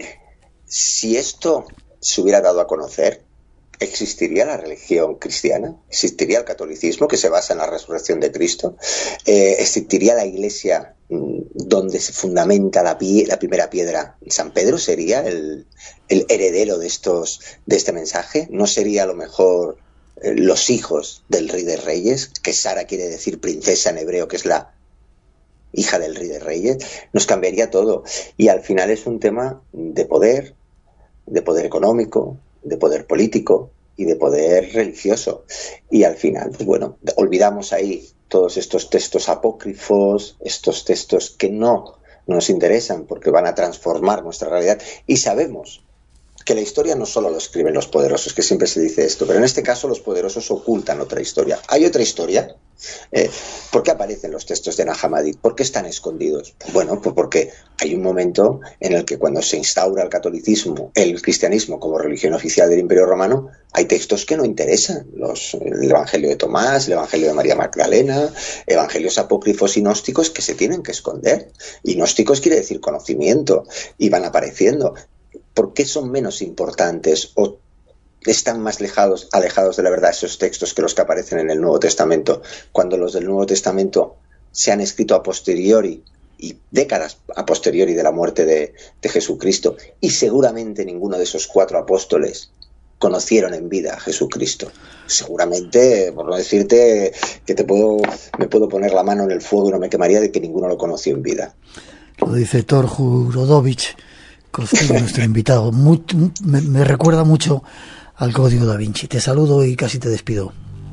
S5: si esto se hubiera dado a conocer, ¿existiría la religión cristiana? ¿Existiría el catolicismo que se basa en la resurrección de Cristo? Eh, ¿Existiría la iglesia mmm, donde se fundamenta la, pie, la primera piedra? ¿San Pedro sería el, el heredero de, estos, de este mensaje? ¿No sería a lo mejor eh, los hijos del Rey de Reyes? Que Sara quiere decir princesa en hebreo, que es la hija del Rey de Reyes. Nos cambiaría todo. Y al final es un tema de poder, de poder económico, de poder político y de poder religioso. Y al final, pues bueno, olvidamos ahí todos estos textos apócrifos, estos textos que no nos interesan porque van a transformar nuestra realidad. Y sabemos que la historia no solo lo escriben los poderosos, que siempre se dice esto, pero en este caso los poderosos ocultan otra historia. ¿Hay otra historia? Eh, ¿Por qué aparecen los textos de Nag Hammadi? ¿Por qué están escondidos? Bueno, pues porque hay un momento en el que cuando se instaura el catolicismo, el cristianismo como religión oficial del Imperio Romano, hay textos que no interesan. Los, el Evangelio de Tomás, el Evangelio de María Magdalena, evangelios apócrifos y gnósticos que se tienen que esconder. Y gnósticos quiere decir conocimiento, y van apareciendo. ¿Por qué son menos importantes o están más alejados, alejados de la verdad esos textos que los que aparecen en el Nuevo Testamento, cuando los del Nuevo Testamento se han escrito a posteriori y décadas a posteriori de la muerte de, de Jesucristo? Y seguramente ninguno de esos cuatro apóstoles conocieron en vida a Jesucristo. Seguramente, por no decirte que te puedo, me puedo poner la mano en el fuego y no me quemaría de que ninguno lo conoció en vida.
S2: Lo dice Torju Rodovich, nuestro invitado. Muy, me, me recuerda mucho al Código Da Vinci. Te saludo y casi te despido.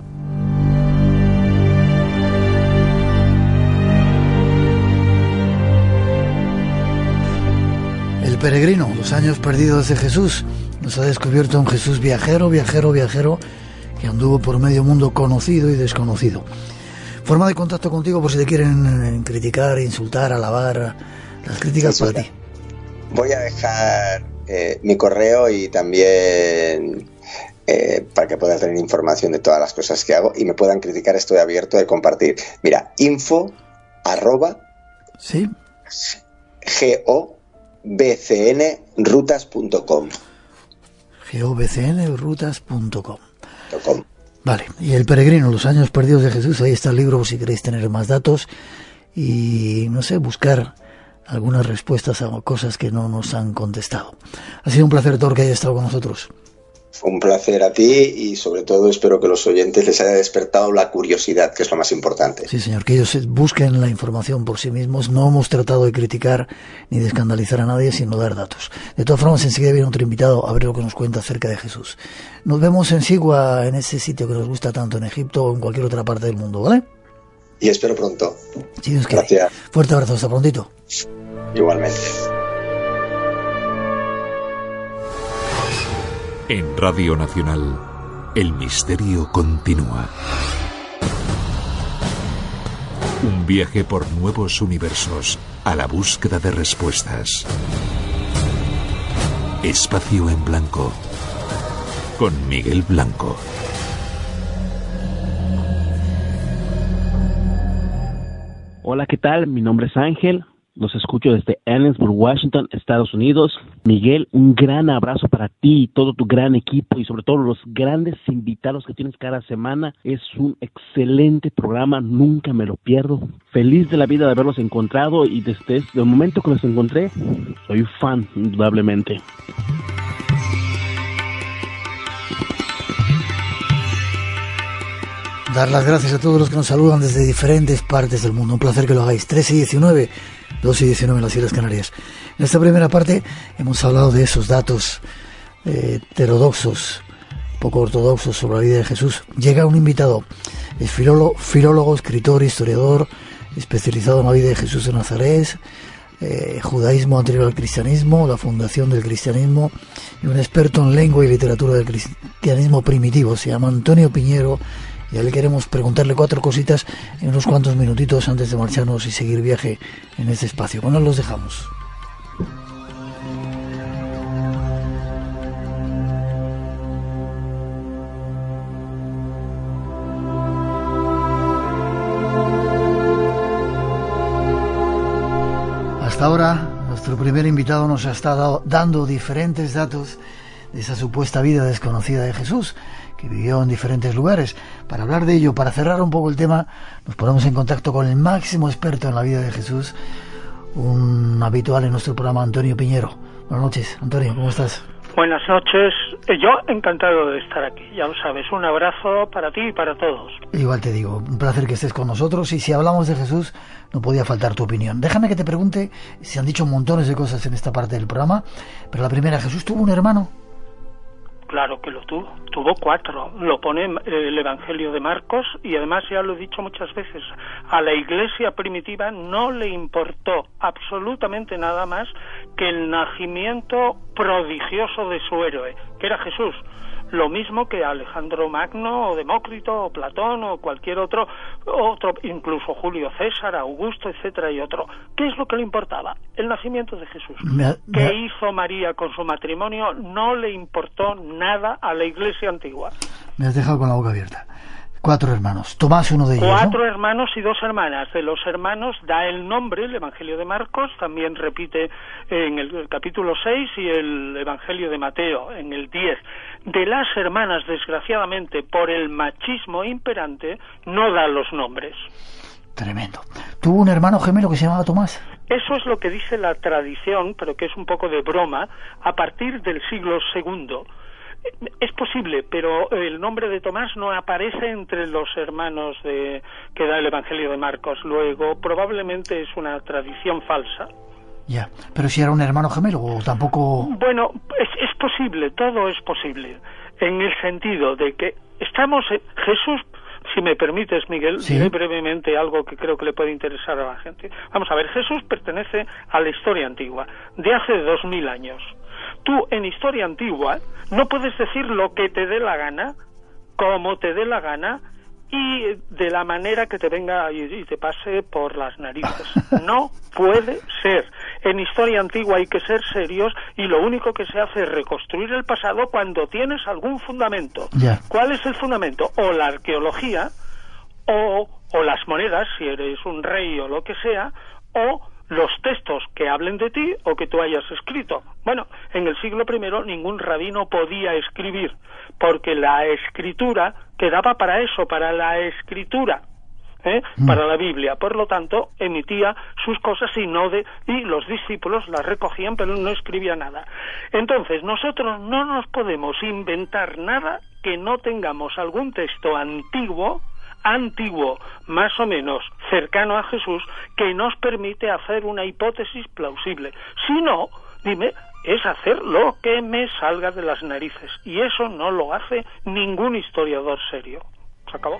S2: El peregrino, los años perdidos de Jesús, nos ha descubierto un Jesús viajero, viajero, viajero, que anduvo por medio mundo conocido y desconocido. Forma de contacto contigo por si te quieren criticar, insultar, alabar. Las críticas para ti.
S5: Voy a dejar eh, mi correo y también eh, para que puedas tener información de todas las cosas que hago y me puedan criticar. Estoy abierto de compartir. Mira, info arroba
S2: sí
S5: gobcnrutas punto com
S2: gobcnrutas punto com. Vale, y El peregrino, los años perdidos de Jesús, ahí está el libro por si queréis tener más datos y, no sé, buscar algunas respuestas a cosas que no nos han contestado. Ha sido un placer, Thor, que hayas estado con nosotros.
S5: Un placer a ti y sobre todo espero que los oyentes les haya despertado la curiosidad, que es lo más importante.
S2: Sí, señor, que ellos busquen la información por sí mismos. No hemos tratado de criticar ni de escandalizar a nadie, sino dar datos. De todas formas, enseguida viene otro invitado a ver lo que nos cuenta acerca de Jesús. Nos vemos en Sigua, en ese sitio que nos gusta tanto, en Egipto o en cualquier otra parte del mundo, ¿vale?
S5: Y espero pronto.
S2: Sí, Dios quiere. Gracias. Fuerte abrazo, hasta prontito.
S5: Igualmente.
S11: En Radio Nacional, el misterio continúa. Un viaje por nuevos universos a la búsqueda de respuestas. Espacio en Blanco, con Miguel Blanco.
S12: Hola, ¿qué tal? Mi nombre es Ángel. Los escucho desde Ellensburg, Washington, Estados Unidos. Miguel, un gran abrazo para ti y todo tu gran equipo y sobre todo los grandes invitados que tienes cada semana. Es un excelente programa, nunca me lo pierdo. Feliz de la vida de haberlos encontrado y desde el momento que los encontré, soy fan, indudablemente.
S2: Dar las gracias a todos los que nos saludan desde diferentes partes del mundo. Un placer que lo hagáis. tres y diecinueve, dos y diecinueve en las Islas Canarias. En esta primera parte hemos hablado de esos datos eh, heterodoxos, poco ortodoxos sobre la vida de Jesús. Llega un invitado, es filólogo, filólogo, escritor, historiador, especializado en la vida de Jesús de Nazaret, eh, judaísmo anterior al cristianismo, la fundación del cristianismo, y un experto en lengua y literatura del cristianismo primitivo. Se llama Antonio Piñero. Y a él queremos preguntarle cuatro cositas en unos cuantos minutitos antes de marcharnos y seguir viaje en este espacio. Con él los dejamos. Hasta ahora, nuestro primer invitado nos ha estado dando diferentes datos de esa supuesta vida desconocida de Jesús, que vivió en diferentes lugares. Para hablar de ello, para cerrar un poco el tema, nos ponemos en contacto con el máximo experto en la vida de Jesús, un habitual en nuestro programa, Antonio Piñero. Buenas noches, Antonio, ¿cómo estás?
S13: Buenas noches, yo encantado de estar aquí, ya lo sabes, un abrazo para ti y para todos.
S2: Igual te digo, un placer que estés con nosotros, y si hablamos de Jesús no podía faltar tu opinión. Déjame que te pregunte, se han dicho montones de cosas en esta parte del programa, pero la primera, ¿Jesús tuvo un hermano?
S13: Claro que lo tuvo, tuvo cuatro, lo pone el Evangelio de Marcos, y además ya lo he dicho muchas veces, a la iglesia primitiva no le importó absolutamente nada más que el nacimiento prodigioso de su héroe, que era Jesús. Lo mismo que Alejandro Magno, o Demócrito, o Platón, o cualquier otro, otro, incluso Julio César, Augusto, etcétera, y otro. ¿Qué es lo que le importaba? El nacimiento de Jesús. Me ha, me ha... ¿Qué hizo María con su matrimonio? No le importó nada a la Iglesia antigua.
S2: Me has dejado con la boca abierta. Cuatro hermanos. Tomás, uno de ellos,
S13: Cuatro
S2: ¿no?
S13: hermanos y dos hermanas. De los hermanos da el nombre, el Evangelio de Marcos, también repite en el, el capítulo seis, y el Evangelio de Mateo en el diez. De las hermanas, desgraciadamente, por el machismo imperante, no da los nombres.
S2: Tremendo. ¿Tuvo un hermano gemelo que se llamaba Tomás?
S13: Eso es lo que dice la tradición, pero que es un poco de broma, a partir del siglo segundo. Es posible, pero el nombre de Tomás no aparece entre los hermanos de, que da el Evangelio de Marcos. Luego, probablemente es una tradición falsa.
S2: Ya, pero si era un hermano gemelo o tampoco...
S13: Bueno, es, es posible, todo es posible, en el sentido de que estamos... Jesús, si me permites, Miguel,
S2: ¿sí?
S13: Diré brevemente algo que creo que le puede interesar a la gente. Vamos a ver, Jesús pertenece a la historia antigua, de hace dos mil años. Tú, en historia antigua, no puedes decir lo que te dé la gana, como te dé la gana, y de la manera que te venga y te pase por las narices. No puede ser. En historia antigua hay que ser serios, y lo único que se hace es reconstruir el pasado cuando tienes algún fundamento.
S2: Yeah.
S13: ¿Cuál es el fundamento? O la arqueología, o, o las monedas, si eres un rey o lo que sea, o los textos que hablen de ti o que tú hayas escrito. Bueno, en el siglo primero ningún rabino podía escribir, porque la escritura quedaba para eso, para la escritura, ¿eh? mm. para la Biblia. Por lo tanto, emitía sus cosas y no de y los discípulos las recogían, pero no escribía nada. Entonces, nosotros no nos podemos inventar nada que no tengamos algún texto antiguo antiguo, más o menos cercano a Jesús, que nos permite hacer una hipótesis plausible. Si no, dime, es hacer lo que me salga de las narices, y eso no lo hace ningún historiador serio. ¿Se acabó?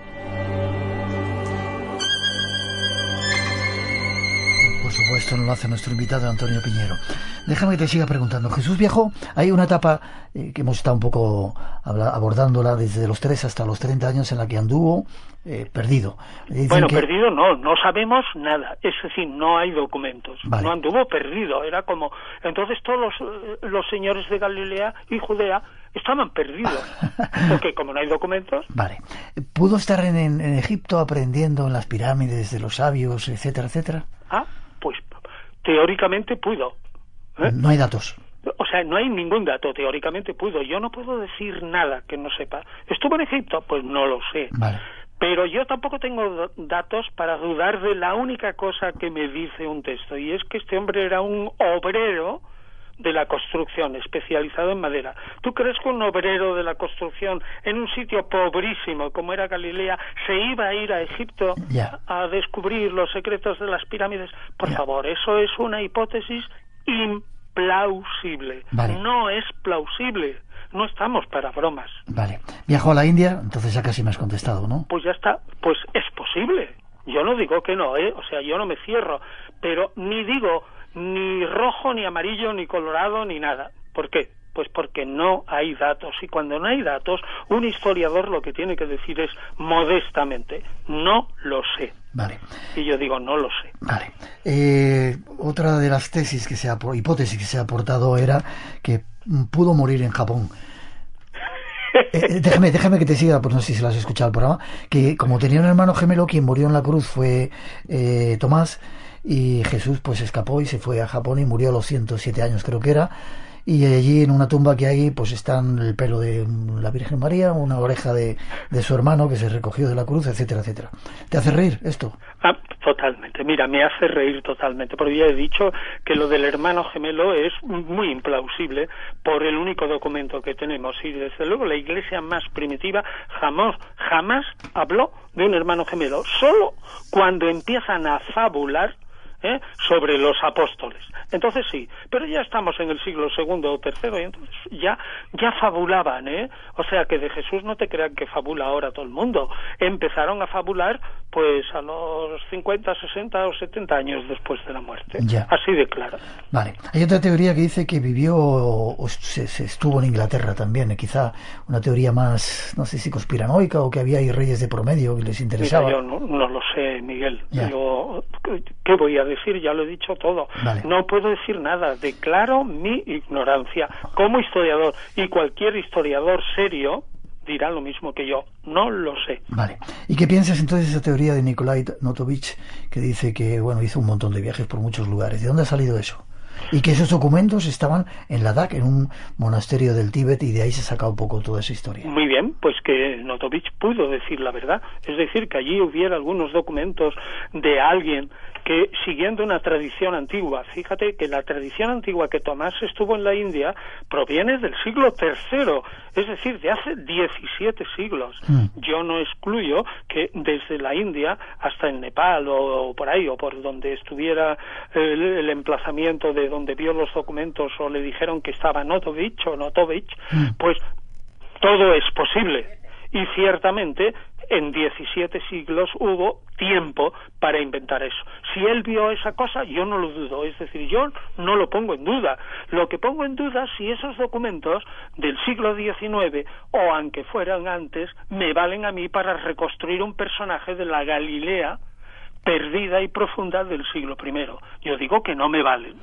S2: Por supuesto, no lo hace nuestro invitado Antonio Piñero. Déjame que te siga preguntando. Jesús viajó, hay una etapa eh, que hemos estado un poco habla, abordándola desde los tres hasta los treinta años, en la que anduvo eh, perdido. Dicen
S13: bueno,
S2: que...
S13: perdido no, no sabemos nada, es decir, no hay documentos.
S2: Vale.
S13: No anduvo perdido, era como... Entonces todos los, los señores de Galilea y Judea estaban perdidos, porque como no hay documentos...
S2: Vale. ¿Pudo estar en, en, en Egipto aprendiendo en las pirámides de los sabios, etcétera, etcétera?
S13: Ah, pues teóricamente pudo. ¿Eh?
S2: No hay datos.
S13: O sea, no hay ningún dato, teóricamente pudo. Yo no puedo decir nada que no sepa. ¿Estuvo en Egipto? Pues no lo sé.
S2: Vale.
S13: Pero yo tampoco tengo datos para dudar de la única cosa que me dice un texto, y es que este hombre era un obrero de la construcción, especializado en madera. ¿Tú crees que un obrero de la construcción en un sitio pobrísimo como era Galilea se iba a ir a Egipto
S2: yeah.
S13: a descubrir los secretos de las pirámides? Por
S2: yeah.
S13: favor, eso es una hipótesis implausible.
S2: Vale.
S13: No es plausible. No estamos para bromas.
S2: Vale. Viajó a la India, entonces ya casi me has contestado, ¿no?
S13: Pues ya está. Pues es posible. Yo no digo que no, ¿eh? O sea, yo no me cierro. Pero ni digo ni rojo, ni amarillo, ni colorado, ni nada. ¿Por qué? Pues porque no hay datos. Y cuando no hay datos, un historiador lo que tiene que decir es modestamente, no lo sé.
S2: Vale.
S13: Y yo digo, no lo sé.
S2: Vale. Eh, otra de las tesis que se ha, hipótesis que se ha aportado era que pudo morir en Japón. Eh, déjame, déjame que te siga, pues no sé si lo has escuchado el programa, que como tenía un hermano gemelo, quien murió en la cruz fue eh, Tomás, y Jesús pues escapó y se fue a Japón y murió a los ciento siete años, creo que era. Y allí en una tumba que hay pues están el pelo de la Virgen María, una oreja de, de su hermano que se recogió de la cruz, etcétera, etcétera. ¿Te hace reír esto?
S13: Ah, totalmente. Mira, me hace reír totalmente, porque ya he dicho que lo del hermano gemelo es muy implausible por el único documento que tenemos, y desde luego la Iglesia más primitiva jamás, jamás habló de un hermano gemelo, solo cuando empiezan a fabular ¿Eh? sobre los apóstoles. Entonces sí, pero ya estamos en el siglo segundo o tercero y entonces ya ya fabulaban, ¿eh? O sea que de Jesús no te crean que fabula ahora todo el mundo. Empezaron a fabular pues a los cincuenta, sesenta o setenta años después de la muerte.
S2: Ya.
S13: Así de claro.
S2: Vale. Hay otra teoría que dice que vivió o se, se estuvo en Inglaterra también, ¿eh? Quizá una teoría más, no sé si conspiranoica o que había ahí reyes de por medio que les interesaba.
S13: Mira, yo no, no lo sé, Miguel.
S2: Ya.
S13: Yo, ¿qué voy a decir? Ya lo he dicho todo.
S2: Vale.
S13: No puedo decir nada. Declaro mi ignorancia como historiador, y cualquier historiador serio dirá lo mismo que yo. No lo sé.
S2: Vale. ¿Y qué piensas entonces de esa teoría de Nikolai Notovich que dice que, bueno, hizo un montón de viajes por muchos lugares? ¿De dónde ha salido eso? Y que esos documentos estaban en Ladakh, en un monasterio del Tíbet, y de ahí se saca un poco toda esa historia.
S13: Muy bien, pues que Notovich pudo decir la verdad. Es decir, que allí hubiera algunos documentos de alguien que, siguiendo una tradición antigua, fíjate que la tradición antigua que Tomás estuvo en la India proviene del siglo tercero, es decir, de hace diecisiete siglos. Mm. Yo no excluyo que desde la India hasta el Nepal o, o por ahí, o por donde estuviera el, el emplazamiento de donde vio los documentos o le dijeron que estaba Notovich o Notovich, mm. pues todo es posible. Y ciertamente en diecisiete siglos hubo tiempo para inventar eso. Si él vio esa cosa, yo no lo dudo, es decir, yo no lo pongo en duda. Lo que pongo en duda es si esos documentos del siglo diecinueve, o aunque fueran antes, me valen a mí para reconstruir un personaje de la Galilea perdida y profunda del siglo primero. Yo digo que no me valen.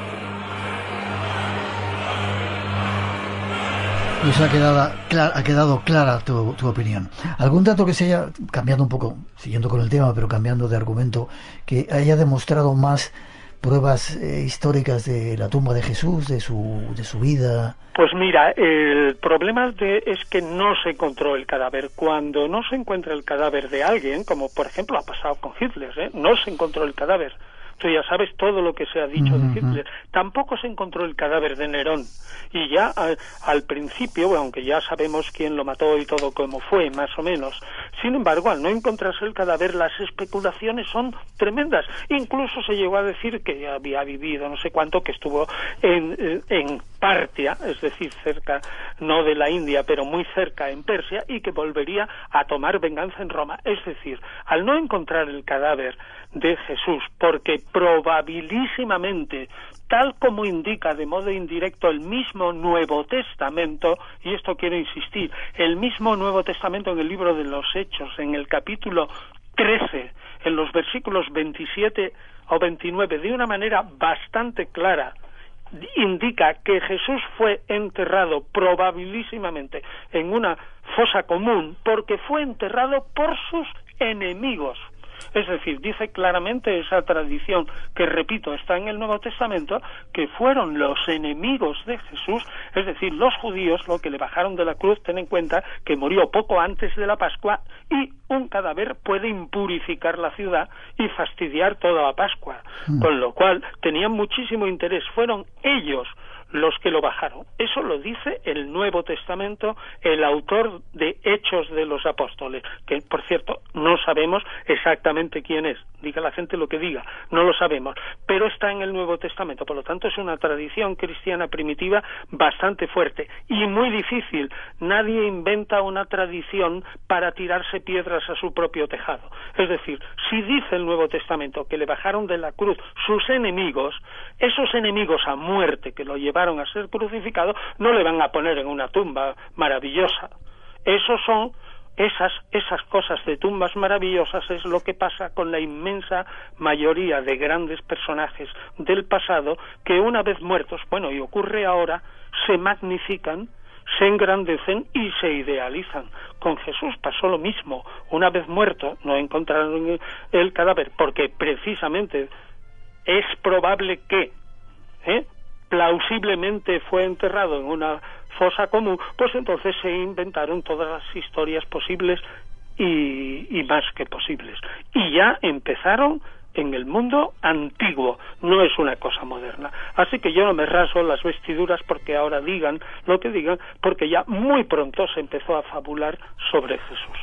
S2: Pues ha quedado, clara, ha quedado clara tu, tu opinión. ¿Algún dato que se haya, cambiando un poco, siguiendo con el tema, pero cambiando de argumento, que haya demostrado más pruebas eh, históricas de la tumba de Jesús, de su, de su vida?
S13: Pues mira, el problema de, es que no se encontró el cadáver. Cuando no se encuentra el cadáver de alguien, como por ejemplo ha pasado con Hitler, ¿eh? no se encontró el cadáver. Tú ya sabes todo lo que se ha dicho uh-huh. de Hitler. Tampoco se encontró el cadáver de Nerón. Y ya al, al principio, bueno, aunque ya sabemos quién lo mató y todo cómo fue, más o menos, sin embargo, al no encontrarse el cadáver, las especulaciones son tremendas. Incluso se llegó a decir que había vivido no sé cuánto, que estuvo en, en Partia, es decir, cerca, no de la India, pero muy cerca en Persia, y que volvería a tomar venganza en Roma. Es decir, al no encontrar el cadáver de Jesús, porque probabilísimamente, tal como indica de modo indirecto el mismo Nuevo Testamento, y esto quiero insistir, el mismo Nuevo Testamento en el libro de los Hechos, en el capítulo trece, en los versículos veintisiete o veintinueve, de una manera bastante clara, indica que Jesús fue enterrado probabilísimamente en una fosa común porque fue enterrado por sus enemigos. Es decir, dice claramente esa tradición que, repito, está en el Nuevo Testamento, que fueron los enemigos de Jesús, es decir, los judíos, lo que le bajaron de la cruz. Ten en cuenta que murió poco antes de la Pascua, y un cadáver puede impurificar la ciudad y fastidiar toda la Pascua, mm. con lo cual tenían muchísimo interés. Fueron ellos los que lo bajaron. Eso lo dice el Nuevo Testamento, el autor de Hechos de los Apóstoles, que por cierto no sabemos exactamente quién es, diga la gente lo que diga, no lo sabemos, pero está en el Nuevo Testamento. Por lo tanto, es una tradición cristiana primitiva bastante fuerte y muy difícil. Nadie inventa una tradición para tirarse piedras a su propio tejado. Es decir, si dice el Nuevo Testamento que le bajaron de la cruz sus enemigos, esos enemigos a muerte que lo llevaron a ser crucificado, no le van a poner en una tumba maravillosa. Esos son esas esas cosas de tumbas maravillosas, es lo que pasa con la inmensa mayoría de grandes personajes del pasado que, una vez muertos, bueno, y ocurre ahora, se magnifican, se engrandecen y se idealizan. Con Jesús pasó lo mismo. Una vez muerto no encontraron el cadáver porque precisamente es probable que, ¿eh? plausiblemente fue enterrado en una fosa común, pues entonces se inventaron todas las historias posibles y, y más que posibles. Y ya empezaron en el mundo antiguo, no es una cosa moderna. Así que yo no me raso las vestiduras porque ahora digan lo que digan, porque ya muy pronto se empezó a fabular sobre Jesús.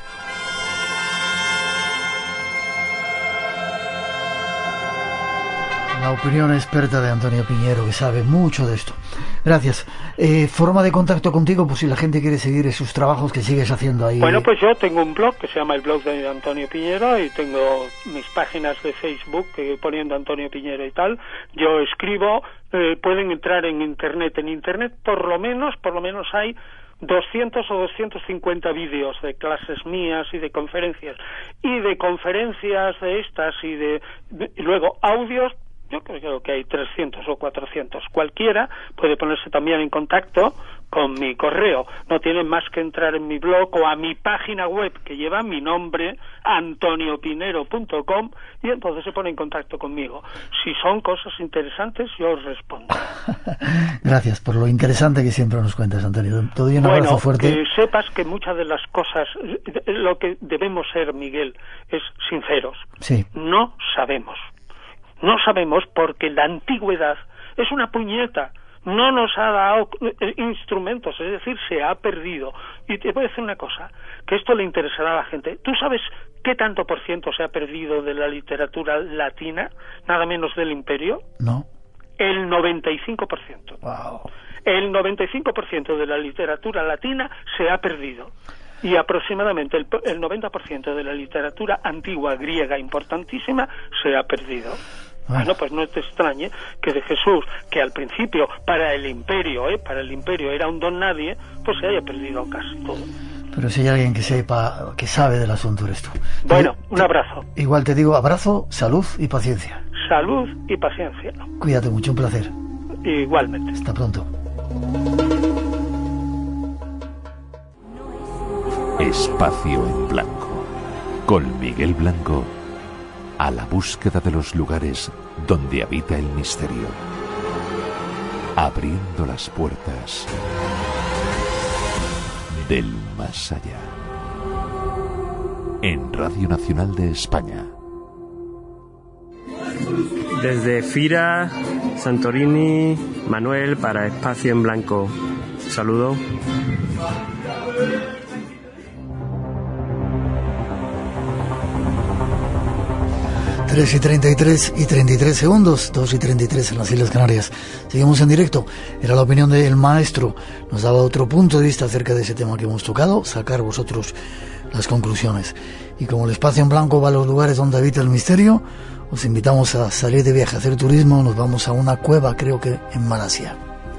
S2: La opinión experta de Antonio Piñero, que sabe mucho de esto. Gracias. Eh, forma de contacto contigo, por si la gente quiere seguir esos trabajos que sigues haciendo ahí.
S13: Bueno, pues yo tengo un blog que se llama el blog de Antonio Piñero y tengo mis páginas de Facebook eh, poniendo Antonio Piñero y tal. Yo escribo, eh, pueden entrar en internet. En internet por lo menos, por lo menos hay doscientos o doscientos cincuenta vídeos de clases mías y de conferencias. Y de conferencias de estas y de, de y luego audios. Yo creo que hay trescientos o cuatrocientos. Cualquiera puede ponerse también en contacto con mi correo. No tienen más que entrar en mi blog o a mi página web que lleva mi nombre, antonio pinero punto com, y entonces se pone en contacto conmigo. Si son cosas interesantes, yo os respondo.
S2: Gracias por lo interesante que siempre nos cuentas, Antonio. Todo un abrazo
S13: bueno,
S2: fuerte.
S13: Que sepas que muchas de las cosas, lo que debemos ser, Miguel, es sinceros.
S2: Sí.
S13: No sabemos. No sabemos porque la antigüedad es una puñeta, no nos ha dado instrumentos, es decir, se ha perdido. Y te voy a decir una cosa, que esto le interesará a la gente. ¿Tú sabes qué tanto por ciento se ha perdido de la literatura latina, nada menos del Imperio?
S2: No.
S13: El noventa y cinco por ciento.
S2: Wow.
S13: El noventa y cinco por ciento de la literatura latina se ha perdido. Y aproximadamente el, el noventa por ciento de la literatura antigua griega importantísima se ha perdido. Bueno. bueno, pues no te extrañe que de Jesús, que al principio para el imperio, ¿eh? para el imperio era un don nadie, pues se haya perdido casi todo.
S2: Pero si hay alguien que sepa, que sabe del asunto, eres tú.
S13: Bueno,
S2: te,
S13: un abrazo.
S2: Te, igual te digo abrazo, salud y paciencia.
S13: Salud y paciencia.
S2: Cuídate mucho, un placer.
S13: Igualmente.
S2: Hasta pronto.
S11: Espacio en Blanco, con Miguel Blanco, a la búsqueda de los lugares donde habita el misterio, abriendo las puertas del más allá, en Radio Nacional de España.
S14: Desde Fira, Santorini, Manuel para Espacio en Blanco. Saludo.
S2: tres y treinta y tres y treinta y tres segundos, dos y treinta y tres en las Islas Canarias. Seguimos en directo. Era la opinión del maestro. Nos daba otro punto de vista acerca de ese tema que hemos tocado. Sacar vosotros las conclusiones. Y como el Espacio en Blanco va a los lugares donde habita el misterio, os invitamos a salir de viaje, a hacer turismo. Nos vamos a una cueva, creo que en Malasia.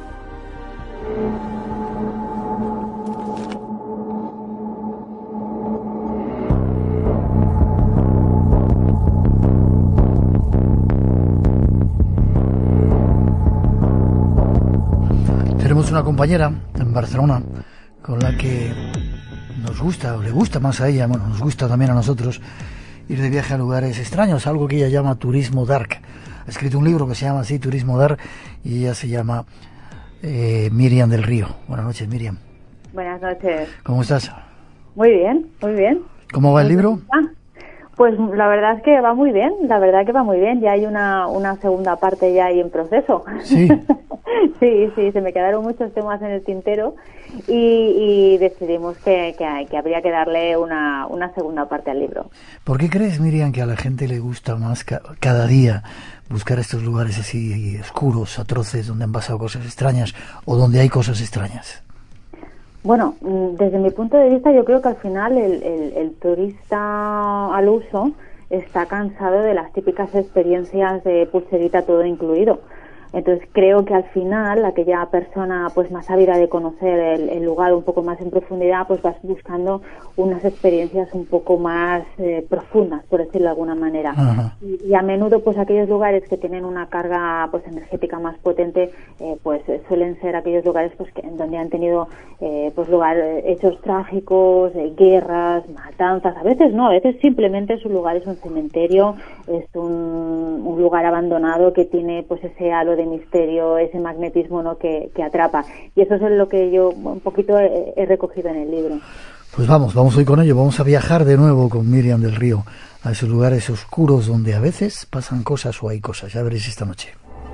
S2: Tenemos una compañera en Barcelona con la que nos gusta, o le gusta más a ella, bueno, nos gusta también a nosotros, ir de viaje a lugares extraños, algo que ella llama turismo dark. Ha escrito un libro que se llama así, Turismo Dark, y ella se llama eh, Miriam del Río. Buenas noches, Miriam.
S15: Buenas noches.
S2: ¿Cómo estás?
S15: Muy bien, muy bien.
S2: ¿Cómo va el libro?
S15: Pues la verdad es que va muy bien, la verdad que va muy bien. Ya hay una, una segunda parte ya ahí en proceso.
S2: Sí.
S15: sí, sí, se me quedaron muchos temas en el tintero y, y decidimos que, que, que habría que darle una, una segunda parte al libro.
S2: ¿Por qué crees, Miriam, que a la gente le gusta más ca- cada día buscar estos lugares así oscuros, atroces, donde han pasado cosas extrañas o donde hay cosas extrañas?
S15: Bueno, desde mi punto de vista yo creo que al final el, el, el turista al uso está cansado de las típicas experiencias de pulserita todo incluido. Entonces creo que al final aquella persona pues más ávida de conocer el, el lugar un poco más en profundidad, pues vas buscando unas experiencias un poco más eh, profundas, por decirlo de alguna manera. Y, y a menudo pues aquellos lugares que tienen una carga pues energética más potente, eh, pues suelen ser aquellos lugares pues que en donde han tenido eh, pues lugar eh, hechos trágicos, eh, guerras, matanzas. A veces no, a veces simplemente su lugar es un cementerio, es un, un lugar abandonado que tiene pues ese halo de misterio, ese magnetismo, ¿no?, que, que atrapa. Y eso es lo que yo un poquito he, he recogido en el libro.
S2: Pues vamos, vamos hoy con ello, vamos a viajar de nuevo con Miriam del Río a esos lugares oscuros donde a veces pasan cosas o hay cosas. Ya veréis esta noche.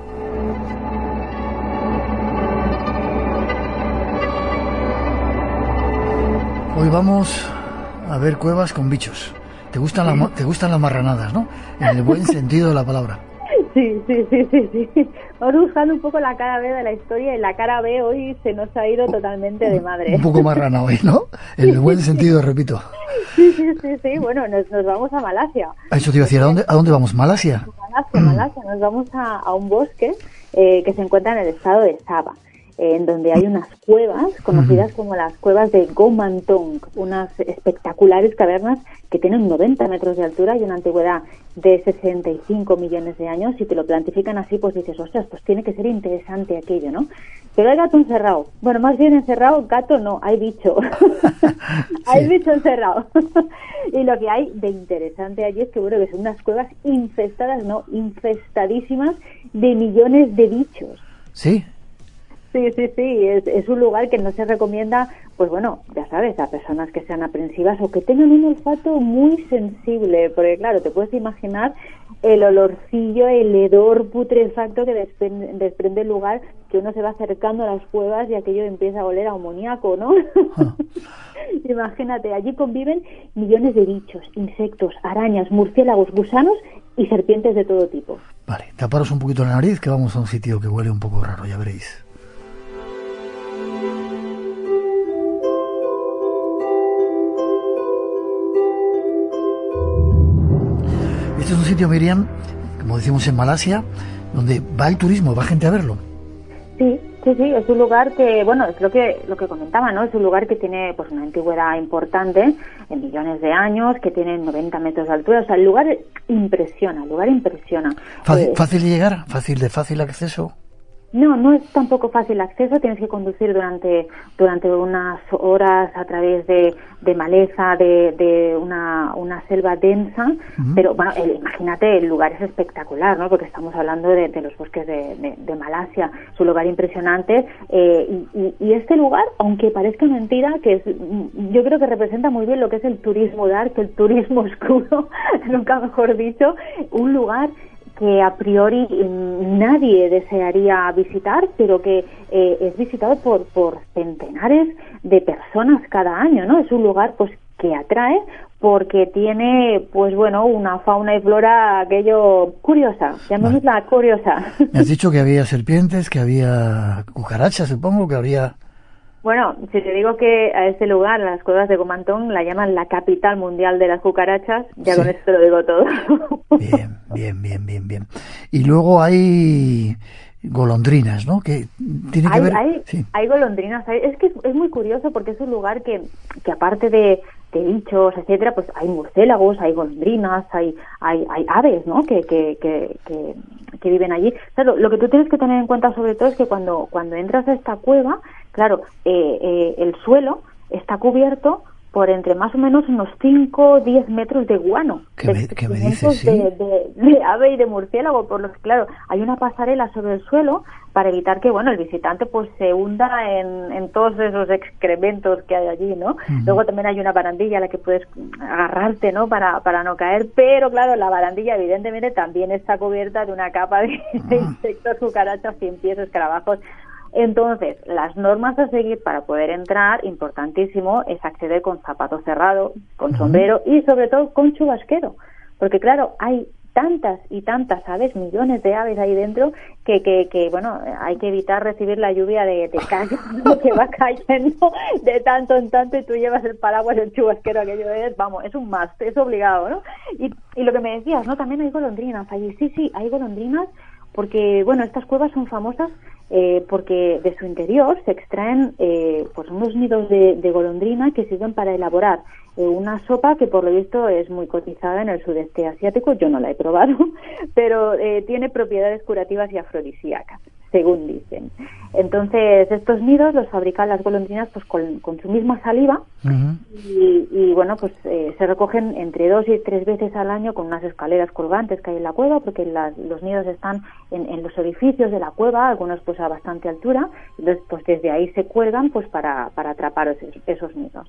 S2: Hoy vamos a ver cuevas con bichos. Te gustan, la, te gustan las marranadas, ¿no? En el buen sentido de la palabra.
S15: Sí, sí, sí, sí, sí. Vamos buscando un poco la cara B de la historia y la cara B hoy se nos ha ido totalmente de madre.
S2: Un poco marrana hoy, ¿no? En el buen sentido, repito.
S15: Sí, sí, sí, sí. Bueno, nos, nos vamos a Malasia.
S2: Eso te iba a decir, ¿a dónde, a dónde vamos? ¿Malasia?
S15: Malasia, Malasia. Nos vamos a, a un bosque eh, que se encuentra en el estado de Sabah, eh, en donde hay unas cuevas conocidas uh-huh. como las cuevas de Gomantong, unas espectaculares cavernas que tienen noventa metros de altura y una antigüedad de sesenta y cinco millones de años. Si te lo plantifican así, pues dices, ostras, pues tiene que ser interesante aquello, ¿no? Pero hay gato encerrado. Bueno, más bien encerrado, gato no, hay bicho. Hay sí. bicho encerrado. Y lo que hay de interesante allí es que, bueno, que son unas cuevas infestadas, no, infestadísimas de millones de bichos.
S2: Sí.
S15: Sí, sí, sí, es, es un lugar que no se recomienda, pues bueno, ya sabes, a personas que sean aprensivas o que tengan un olfato muy sensible, porque claro, te puedes imaginar el olorcillo, el hedor putrefacto que desprende, desprende el lugar, que uno se va acercando a las cuevas y aquello empieza a oler a amoníaco, ¿no? Ah. Imagínate, allí conviven millones de bichos, insectos, arañas, murciélagos, gusanos y serpientes de todo tipo.
S2: Vale, taparos un poquito la nariz que vamos a un sitio que huele un poco raro, ya veréis. Este es un sitio, Miriam, como decimos en Malasia, donde va el turismo, va gente a verlo.
S15: Sí, sí, sí, es un lugar que, bueno, es lo que lo que comentaba, ¿no? Es un lugar que tiene pues una antigüedad importante, en millones de años, que tiene noventa metros de altura. O sea, el lugar impresiona, el lugar impresiona.
S2: ¿Fácil,
S15: eh,
S2: fácil de llegar? ¿Fácil de fácil acceso?
S15: No, no es tampoco fácil acceso, tienes que conducir durante durante unas horas a través de, de maleza, de, de una, una selva densa, uh-huh. pero bueno, el, imagínate, el lugar es espectacular, ¿no? Porque estamos hablando de, de los bosques de, de, de Malasia, es un lugar impresionante, eh, y, y, y este lugar, aunque parezca mentira, que es, yo creo que representa muy bien lo que es el turismo dark, el turismo oscuro, nunca mejor dicho, un lugar que a priori nadie desearía visitar, pero que eh, es visitado por por centenares de personas cada año, ¿no? Es un lugar pues que atrae porque tiene, pues bueno, una fauna y flora aquello curiosa, llamémosla vale. curiosa.
S2: Me has dicho que había serpientes, que había cucarachas, supongo, que habría...
S15: Bueno, si te digo que a este lugar, las cuevas de Gomantong, la llaman la capital mundial de las cucarachas, ya sí. con esto lo digo todo.
S2: Bien, bien, bien, bien, bien. Y luego hay golondrinas, ¿no? Que tiene que
S15: hay,
S2: ver...
S15: Hay,
S2: sí.
S15: hay golondrinas. Hay, es que es, es muy curioso porque es un lugar que, que aparte de, de bichos, etcétera, pues hay murciélagos, hay golondrinas, hay hay, hay aves, ¿no? Que, que, que, que, que viven allí. Claro, lo que tú tienes que tener en cuenta sobre todo es que cuando, cuando entras a esta cueva, claro, eh, eh, el suelo está cubierto por entre más o menos unos cinco o diez metros de guano.
S2: ¿Qué me, ¿qué me dices? ¿Sí?
S15: De, de, de ave y de murciélago, por lo que, claro, hay una pasarela sobre el suelo para evitar que, bueno, el visitante pues se hunda en, en todos esos excrementos que hay allí, ¿no? Uh-huh. Luego también hay una barandilla a la que puedes agarrarte, ¿no? Para, para no caer, pero claro, la barandilla evidentemente también está cubierta de una capa de, uh-huh. de insectos, cucarachas, cien pies, escarabajos. Entonces, las normas a seguir para poder entrar, importantísimo, es acceder con zapato cerrado, con uh-huh. sombrero y sobre todo con chubasquero. Porque claro, hay tantas y tantas aves, millones de aves ahí dentro, que, que, que bueno, hay que evitar recibir la lluvia de, de callos que va cayendo de tanto en tanto y tú llevas el paraguas, el chubasquero, aquello es, vamos, es un must, es obligado, ¿no? Y, y lo que me decías, ¿no? También hay golondrinas allí, sí, sí, hay golondrinas porque, bueno, estas cuevas son famosas eh, porque de su interior se extraen eh, pues unos nidos de, de golondrina que sirven para elaborar eh, una sopa que por lo visto es muy cotizada en el sudeste asiático. Yo no la he probado, pero eh, tiene propiedades curativas y afrodisíacas, según dicen. Entonces, estos nidos los fabrican las golondrinas pues con, con su misma saliva. Uh-huh. y, y, bueno, pues eh, se recogen entre dos y tres veces al año con unas escaleras colgantes que hay en la cueva, porque las, los nidos están en, en los orificios de la cueva, algunos pues a bastante altura, entonces pues desde ahí se cuelgan pues para, para atrapar esos, esos nidos.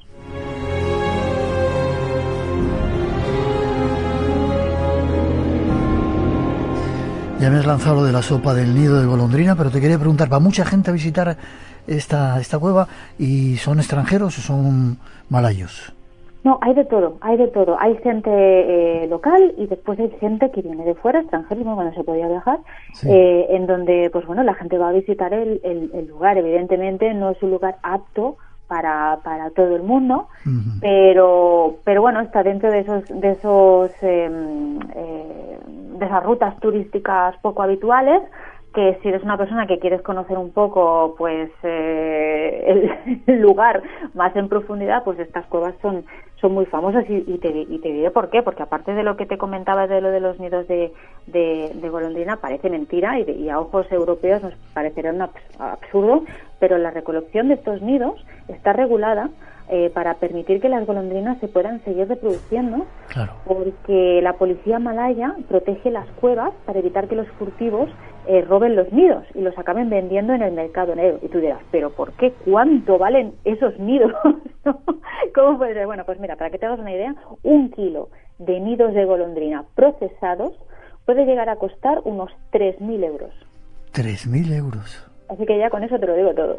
S2: Ya me has lanzado lo de la sopa del nido de golondrina, pero te quería preguntar, ¿va mucha gente a visitar esta esta cueva y son extranjeros o son malayos?
S15: No, hay de todo, hay de todo. Hay gente eh, local y después hay gente que viene de fuera, extranjeros, cuando se podía viajar, sí. eh, en donde, pues bueno, la gente va a visitar el, el, el lugar. Evidentemente no es un lugar apto para para todo el mundo, uh-huh. pero pero bueno, está dentro de esos de esos eh, eh, de esas rutas turísticas poco habituales, que si eres una persona que quieres conocer un poco pues eh, el, el lugar más en profundidad, pues estas cuevas son son muy famosas y, y te y te diré por qué, porque aparte de lo que te comentaba de lo de los nidos de de, de golondrina, parece mentira y, de, y a ojos europeos nos parecerá un absurdo, pero la recolección de estos nidos está regulada eh, para permitir que las golondrinas se puedan seguir reproduciendo, claro. porque la policía malaya protege las cuevas para evitar que los furtivos eh, roben los nidos y los acaben vendiendo en el mercado negro. Y tú dirás, ¿pero por qué? ¿Cuánto valen esos nidos? ¿Cómo puede ser? Bueno, pues mira, para que te hagas una idea, un kilo de nidos de golondrina procesados puede llegar a costar unos tres mil euros.
S2: ¿tres mil euros?
S15: Así que ya con eso te lo digo todo.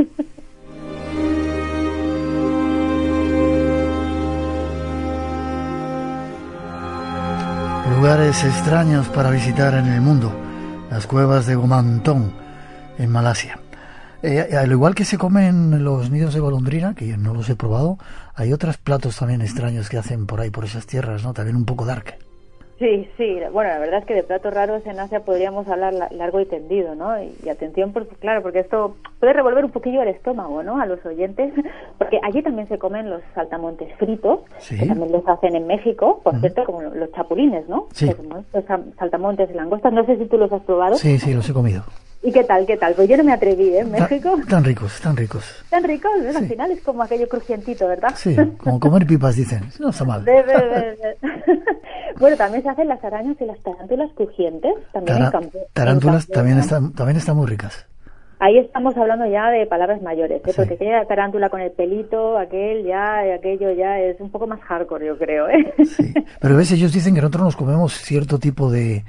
S2: Lugares extraños para visitar en el mundo. Las cuevas de Gomantong, en Malasia. Eh, al igual que se comen los nidos de golondrina, que yo no los he probado, hay otros platos también extraños que hacen por ahí, por esas tierras, ¿no? También un poco dark.
S15: Sí, sí, bueno, la verdad es que de platos raros en Asia podríamos hablar largo y tendido, ¿no? Y, y atención, porque claro, porque esto puede revolver un poquillo el estómago, ¿no? A los oyentes, porque allí también se comen los saltamontes fritos, ¿sí? Que también los hacen en México, por uh-huh. cierto, como los chapulines, ¿no?
S2: Sí.
S15: Los saltamontes y langostas, no sé si tú los has probado.
S2: Sí, sí, los he comido.
S15: ¿Y qué tal, qué tal? Pues yo no me atreví, ¿eh? En México.
S2: Tan, tan ricos, tan ricos.
S15: Tan ricos, ¿ves?
S2: Sí.
S15: Al final es como aquello crujientito, ¿verdad?
S2: Sí, como comer pipas, dicen. No está mal.
S15: De, de, de, de. Bueno, también se hacen las arañas y las tarántulas crujientes. También
S2: Tara,
S15: en campo,
S2: tarántulas
S15: en campo,
S2: también,
S15: ¿no?
S2: están, también están muy ricas.
S15: Ahí estamos hablando ya de palabras mayores, ¿eh?
S2: Sí.
S15: Porque aquella tarántula con el pelito, aquel ya, aquello ya es un poco más hardcore, yo creo, ¿eh?
S2: Sí, pero ves, ellos dicen que nosotros nos comemos cierto tipo de,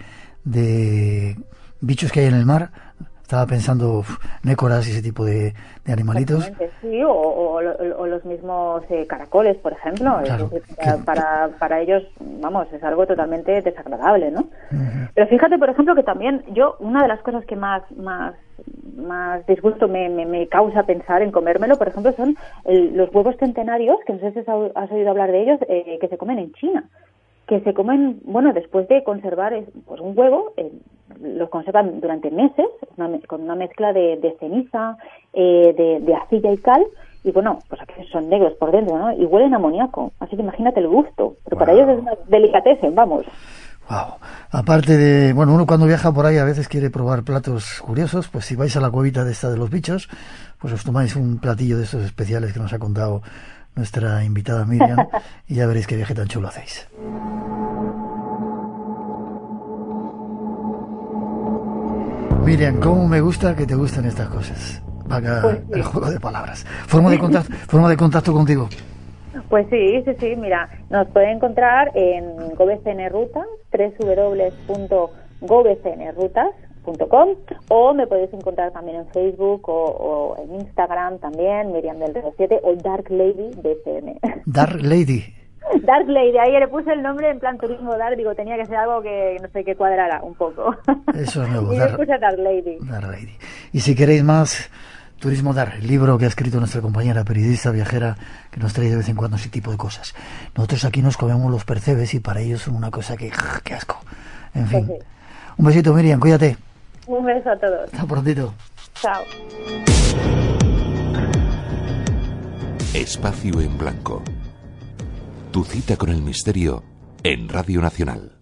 S2: de bichos que hay en el mar. Estaba pensando uf, nécoras y ese tipo de, de animalitos.
S15: Sí, o, o, o los mismos eh, caracoles, por ejemplo.
S2: Claro,
S15: es decir, para,
S2: que...
S15: para, para ellos, vamos, es algo totalmente desagradable, ¿no?
S2: Uh-huh.
S15: Pero fíjate, por ejemplo, que también yo, una de las cosas que más más más disgusto me, me, me causa pensar en comérmelo, por ejemplo, son el, los huevos centenarios, que no sé si has oído hablar de ellos, eh, que se comen en China. Que se comen, bueno, después de conservar pues un huevo, eh, los conservan durante meses una, con una mezcla de, de ceniza, eh, de, de arcilla y cal, y bueno, pues aquí son negros por dentro, ¿no? Y huelen a amoníaco, así que imagínate el gusto, pero wow. Para ellos es una delicatessen, vamos.
S2: Wow. Aparte de, bueno, uno cuando viaja por ahí a veces quiere probar platos curiosos, pues si vais a la cuevita de esta de los bichos, pues os tomáis un platillo de estos especiales que nos ha contado nuestra invitada Miriam, y ya veréis qué viaje tan chulo hacéis. Miriam, cómo me gusta que te gusten estas cosas. Vaga pues sí. El juego de palabras. Forma de contacto, forma de contacto contigo.
S15: Pues sí, sí, sí, mira, nos pueden encontrar en GoBCNRutas, doble u doble u doble u punto gobcnrutas punto com, o me podéis encontrar también en Facebook o, o en Instagram también, Miriam del Río siete, o Dark Lady B C N.
S2: Dark Lady.
S15: Dark Lady, ahí le puse el nombre en plan turismo dark, digo, tenía que ser algo que no sé, que cuadrara un poco.
S2: Eso es nuevo.
S15: Y
S2: Dark,
S15: le puse Dark Lady.
S2: Dark Lady. Y si queréis más Turismo Dark, el libro que ha escrito nuestra compañera periodista viajera, que nos trae de vez en cuando ese tipo de cosas. Nosotros aquí nos comemos los percebes y para ellos son una cosa que, ¡qué asco! En fin. Pues sí. Un besito, Miriam, cuídate.
S15: Un beso a todos.
S2: Hasta prontito.
S15: Chao.
S6: Espacio en Blanco. Tu cita con el misterio en Radio Nacional.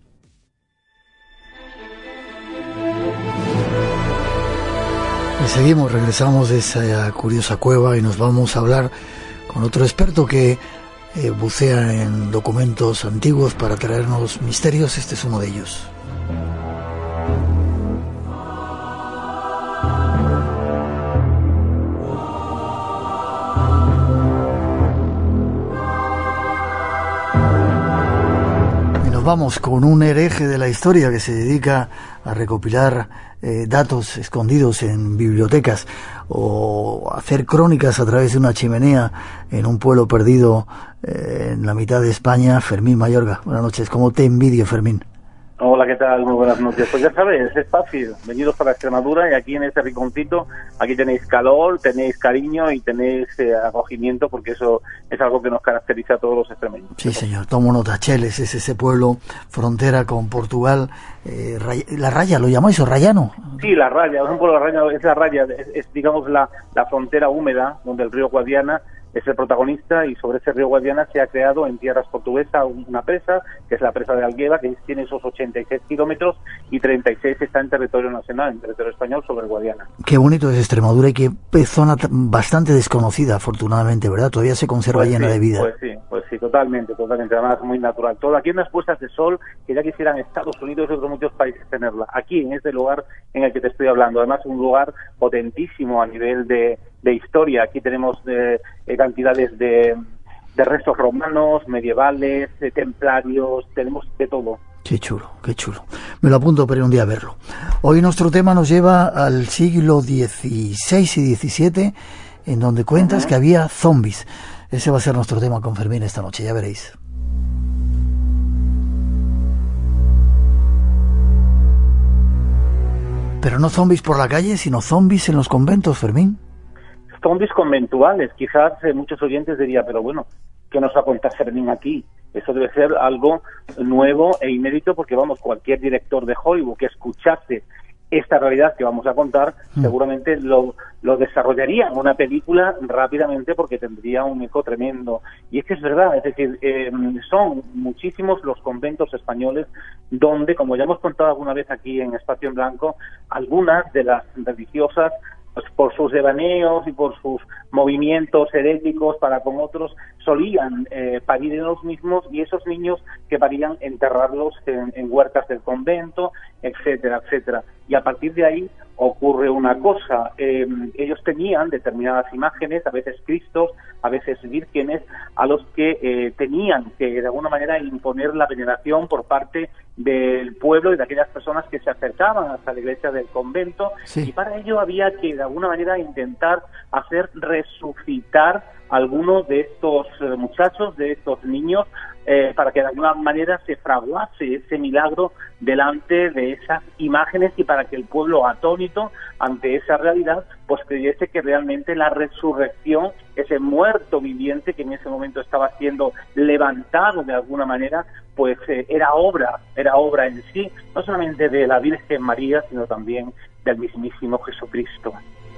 S2: Y seguimos, regresamos de esa curiosa cueva y nos vamos a hablar con otro experto que eh, bucea en documentos antiguos para traernos misterios. Este es uno de ellos. Vamos con un hereje de la historia que se dedica a recopilar eh, datos escondidos en bibliotecas o hacer crónicas a través de una chimenea en un pueblo perdido eh, en la mitad de España. Fermín Mayorga, buenas noches. ¿Cómo te envidio, Fermín?
S16: Hola, ¿qué tal? Muy buenas noches. Pues ya sabes, es fácil. Venidos para Extremadura y aquí en este rinconcito, aquí tenéis calor, tenéis cariño y tenéis eh, acogimiento, porque eso es algo que nos caracteriza a todos los extremeños.
S2: Sí, señor. Tomo nota. Cheles es ese pueblo frontera con Portugal. Eh, Ray- ¿La Raya lo llamáis o Rayano?
S16: Sí, la Raya. Es un pueblo Raya, es la Raya, es, es digamos la, la frontera húmeda donde el río Guadiana es el protagonista, y sobre ese río Guadiana se ha creado en tierras portuguesas una presa, que es la presa de Algueva, que tiene esos ochenta y seis kilómetros, y treinta y seis está en territorio nacional, en territorio español, sobre el Guadiana.
S2: Qué bonito es Extremadura y qué zona t- bastante desconocida, afortunadamente, ¿verdad? Todavía se conserva
S16: Pues
S2: llena
S16: sí,
S2: de vida.
S16: Pues sí, pues sí, totalmente, totalmente, además muy natural. Todo aquí en las puestas de sol que ya quisieran Estados Unidos y otros muchos países tenerla. Aquí, en este lugar en el que te estoy hablando, además un lugar potentísimo a nivel de, de historia. Aquí tenemos eh, eh, cantidades de, de restos romanos, medievales, de templarios, tenemos de todo.
S2: Qué chulo, qué chulo. Me lo apunto para ir un día a verlo. Hoy nuestro tema nos lleva al siglo dieciséis y diecisiete, en donde cuentas uh-huh. que había zombies. Ese va a ser nuestro tema con Fermín esta noche, ya veréis. Pero no zombies por la calle, sino zombies en los conventos, Fermín.
S16: Zombies conventuales. Quizás eh, muchos oyentes dirían, pero bueno, ¿qué nos va a contar Fermín aquí? Eso debe ser algo nuevo e inédito, porque vamos, cualquier director de Hollywood que escuchase esta realidad que vamos a contar, mm. seguramente lo, lo desarrollaría en una película rápidamente, porque tendría un eco tremendo. Y es que es verdad, es decir, eh, son muchísimos los conventos españoles donde, como ya hemos contado alguna vez aquí en Espacio en Blanco, algunas de las religiosas, pues por sus devaneos y por sus movimientos heréticos para con otros, solían eh, parir en los mismos, y esos niños que parían enterrarlos en, en huertas del convento, etcétera, etcétera. Y a partir de ahí ocurre una cosa, eh, ellos tenían determinadas imágenes, a veces Cristos, a veces vírgenes, a los que eh, tenían que de alguna manera imponer la veneración por parte del pueblo y de aquellas personas que se acercaban hasta la iglesia del convento, sí. Y para ello había que de alguna manera intentar hacer resucitar a algunos de estos eh, muchachos, de estos niños, eh, para que de alguna manera se fraguase ese milagro delante de esas imágenes, y para que el pueblo, atónito ante esa realidad, pues creyese que realmente la resurrección, ese muerto viviente que en ese momento estaba siendo levantado de alguna manera, pues eh, era obra, era obra en sí, no solamente de la Virgen María, sino también del mismísimo Jesucristo.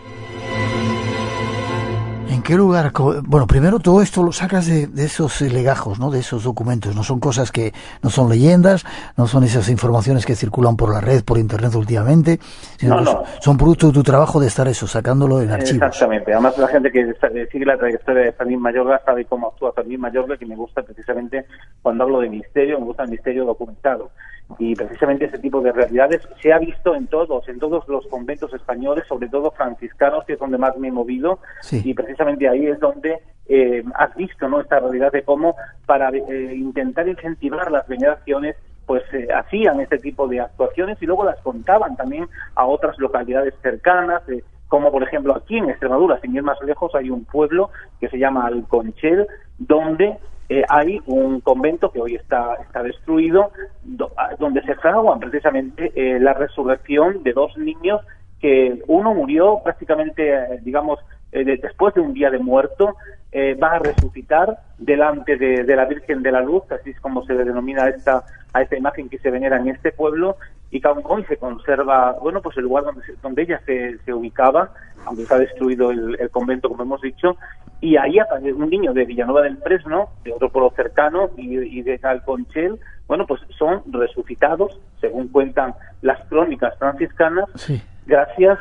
S2: ¿En qué lugar? Bueno, primero todo esto lo sacas de, de esos legajos, ¿no? De esos documentos. No son cosas que, no son leyendas, no son esas informaciones que circulan por la red, por internet últimamente, sino no, no. Son, son producto de tu trabajo de estar eso, sacándolo en archivos.
S16: Exactamente. Además, la gente que sigue la trayectoria de Fermín Mayorga sabe cómo actúa Fermín Mayorga, que me gusta precisamente cuando hablo de misterio, me gusta el misterio documentado. Y precisamente ese tipo de realidades se ha visto en todos, en todos los conventos españoles, sobre todo franciscanos, que es donde más me he movido, sí. Y precisamente ahí es donde eh, has visto, ¿no?, esta realidad de cómo para eh, intentar incentivar las veneraciones, pues eh, hacían este tipo de actuaciones y luego las contaban también a otras localidades cercanas, eh, como por ejemplo aquí en Extremadura, sin ir más lejos, hay un pueblo que se llama Alconchel, donde Eh, hay un convento que hoy está está destruido, do, donde se fraguan precisamente eh, la resurrección de dos niños, que uno murió prácticamente, eh, digamos, eh, de, después de un día de muerto, eh, va a resucitar delante de, de la Virgen de la Luz, así es como se le denomina a esta, a esta imagen que se venera en este pueblo, y que aún hoy se conserva, bueno, pues el lugar donde, se, donde ella se, se ubicaba, aunque se ha destruido el, el convento, como hemos dicho, y ahí aparece un niño de Villanueva del Fresno, de otro pueblo cercano, y, y de Alconchel, bueno, pues son resucitados, según cuentan las crónicas franciscanas,
S2: sí.
S16: gracias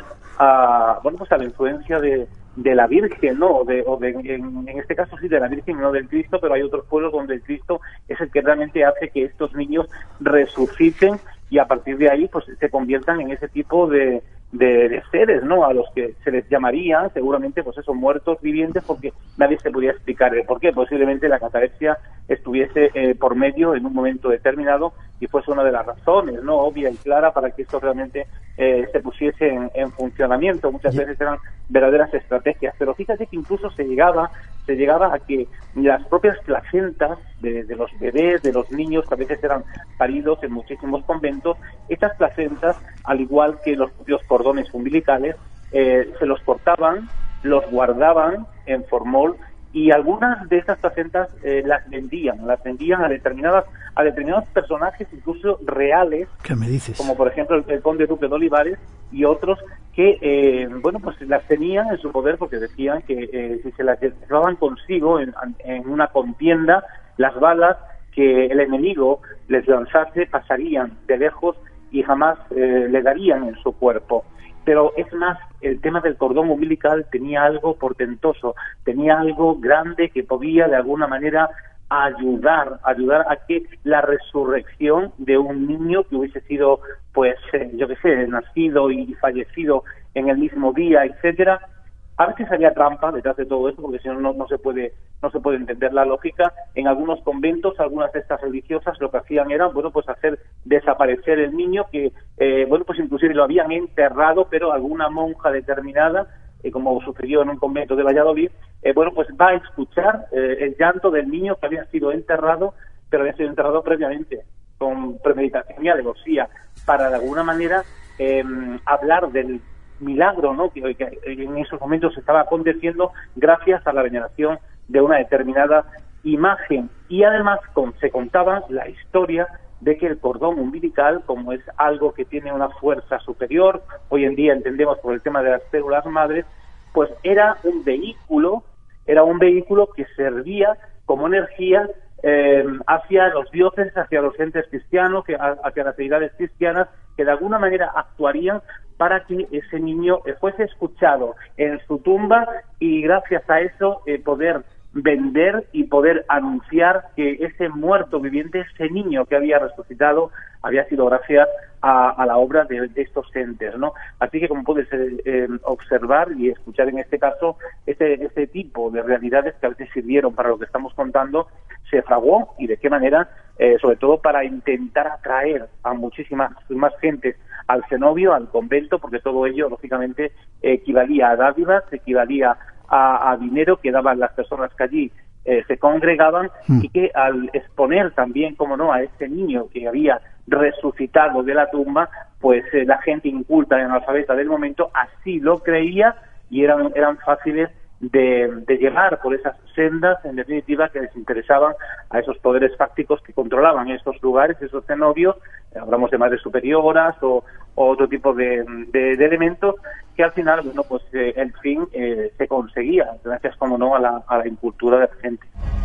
S16: a, bueno, pues a la influencia de, de la Virgen, ¿no? O de, o de en, en este caso sí de la Virgen, no del Cristo, pero hay otros pueblos donde el Cristo es el que realmente hace que estos niños resuciten y a partir de ahí pues se conviertan en ese tipo de, de, de seres, ¿no? A los que se les llamaría seguramente pues esos muertos vivientes, porque nadie se podía explicar el por qué. Posiblemente la catalepsia estuviese eh, por medio en un momento determinado y fuese una de las razones, ¿no? Obvia y clara para que esto realmente eh, se pusiese en, en funcionamiento. Muchas yeah. veces eran verdaderas estrategias, pero fíjate que incluso se llegaba se llegaba a que las propias placentas de, de los bebés, de los niños que a veces eran paridos en muchísimos conventos, estas placentas, al igual que los propios cordones umbilicales, eh, se los cortaban, los guardaban en formol, y algunas de estas placentas eh, las vendían, las vendían a determinadas a determinados personajes, incluso reales.
S2: ¿Qué me dices?
S16: Como por ejemplo el, el conde duque de Olivares y otros que, eh, bueno, pues las tenían en su poder porque decían que eh, si se las llevaban consigo en, en una contienda, las balas que el enemigo les lanzase pasarían de lejos y jamás eh, le darían en su cuerpo. Pero es más, el tema del cordón umbilical tenía algo portentoso, tenía algo grande que podía de alguna manera ayudar, ayudar a que la resurrección de un niño que hubiese sido, pues, eh, yo qué sé, nacido y fallecido en el mismo día, etcétera. A veces había trampa detrás de todo esto, porque si no, no, no se puede no se puede entender la lógica. En algunos conventos, algunas de estas religiosas lo que hacían era, bueno, pues hacer desaparecer el niño, que, eh, bueno, pues inclusive lo habían enterrado, pero alguna monja determinada, eh, como sucedió en un convento de Valladolid, eh, bueno, pues va a escuchar eh, el llanto del niño que había sido enterrado, pero había sido enterrado previamente, con premeditación y alevosía, para de alguna manera eh, hablar del milagro, ¿no?, que, que en esos momentos estaba aconteciendo gracias a la veneración de una determinada imagen. Y además con, se contaba la historia de que el cordón umbilical, como es algo que tiene una fuerza superior, hoy en día entendemos por el tema de las células madres, pues era un vehículo, era un vehículo que servía como energía eh, hacia los dioses, hacia los entes cristianos, hacia las deidades cristianas, que de alguna manera actuarían para que ese niño fuese escuchado en su tumba y gracias a eso eh, poder vender y poder anunciar que ese muerto viviente, ese niño que había resucitado, había sido gracias a, a la obra de, de estos entes, ¿no? Así que como puedes eh, eh, observar y escuchar en este caso, este, este tipo de realidades que a veces sirvieron para lo que estamos contando, se fraguó y de qué manera, eh, sobre todo para intentar atraer a muchísimas más gentes al cenobio, al convento, porque todo ello lógicamente equivalía a dádivas, equivalía a, a dinero que daban las personas que allí eh, se congregaban, mm. y que al exponer también, como no, a ese niño que había resucitado de la tumba, pues eh, la gente inculta y analfabeta del momento así lo creía y eran, eran fáciles de, de llevar por esas sendas, en definitiva, que les interesaban a esos poderes fácticos que controlaban esos lugares, esos cenobios. Hablamos de madres superioras o, o otro tipo de, de, de elementos que al final, bueno, pues eh, el fin eh, se conseguía, gracias, como no, a la, a la incultura de la gente.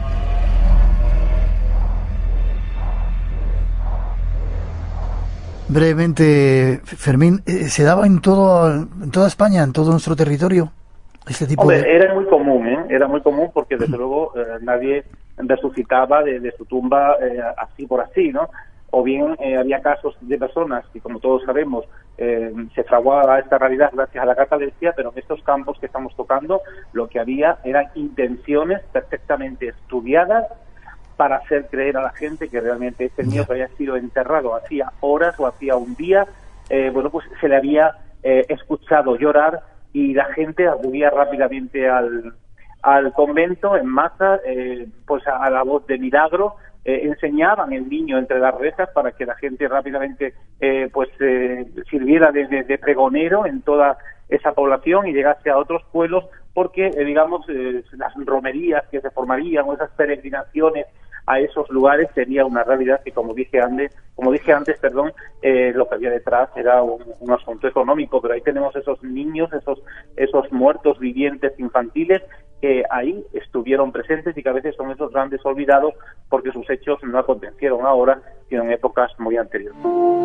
S2: Brevemente, Fermín, ¿se daba en todo en toda España, en todo nuestro territorio, este tipo
S16: Hombre,
S2: de...?
S16: Era muy común, ¿eh? Era muy común porque, desde luego, eh, nadie resucitaba de, de su tumba eh, así por así, ¿no? O bien eh, había casos de personas que, como todos sabemos, eh, se fraguaba esta realidad gracias a la catalepsia, pero en estos campos que estamos tocando lo que había eran intenciones perfectamente estudiadas para hacer creer a la gente que realmente este niño que había sido enterrado hacía horas o hacía un día, eh, bueno, pues se le había eh, escuchado llorar y la gente acudía rápidamente al, al convento en masa, eh, pues a, a la voz de milagro, eh, enseñaban el niño entre las rejas para que la gente rápidamente eh, pues eh, sirviera de, de, de pregonero en toda esa población y llegase a otros pueblos porque, eh, digamos, eh, las romerías que se formarían o esas peregrinaciones a esos lugares sería una realidad que, como dije antes, como dije antes, perdón, eh, lo que había detrás era un, un asunto económico, pero ahí tenemos esos niños, esos esos muertos vivientes infantiles que ahí estuvieron presentes y que a veces son esos grandes olvidados porque sus hechos no acontecieron ahora, sino en épocas muy anteriores.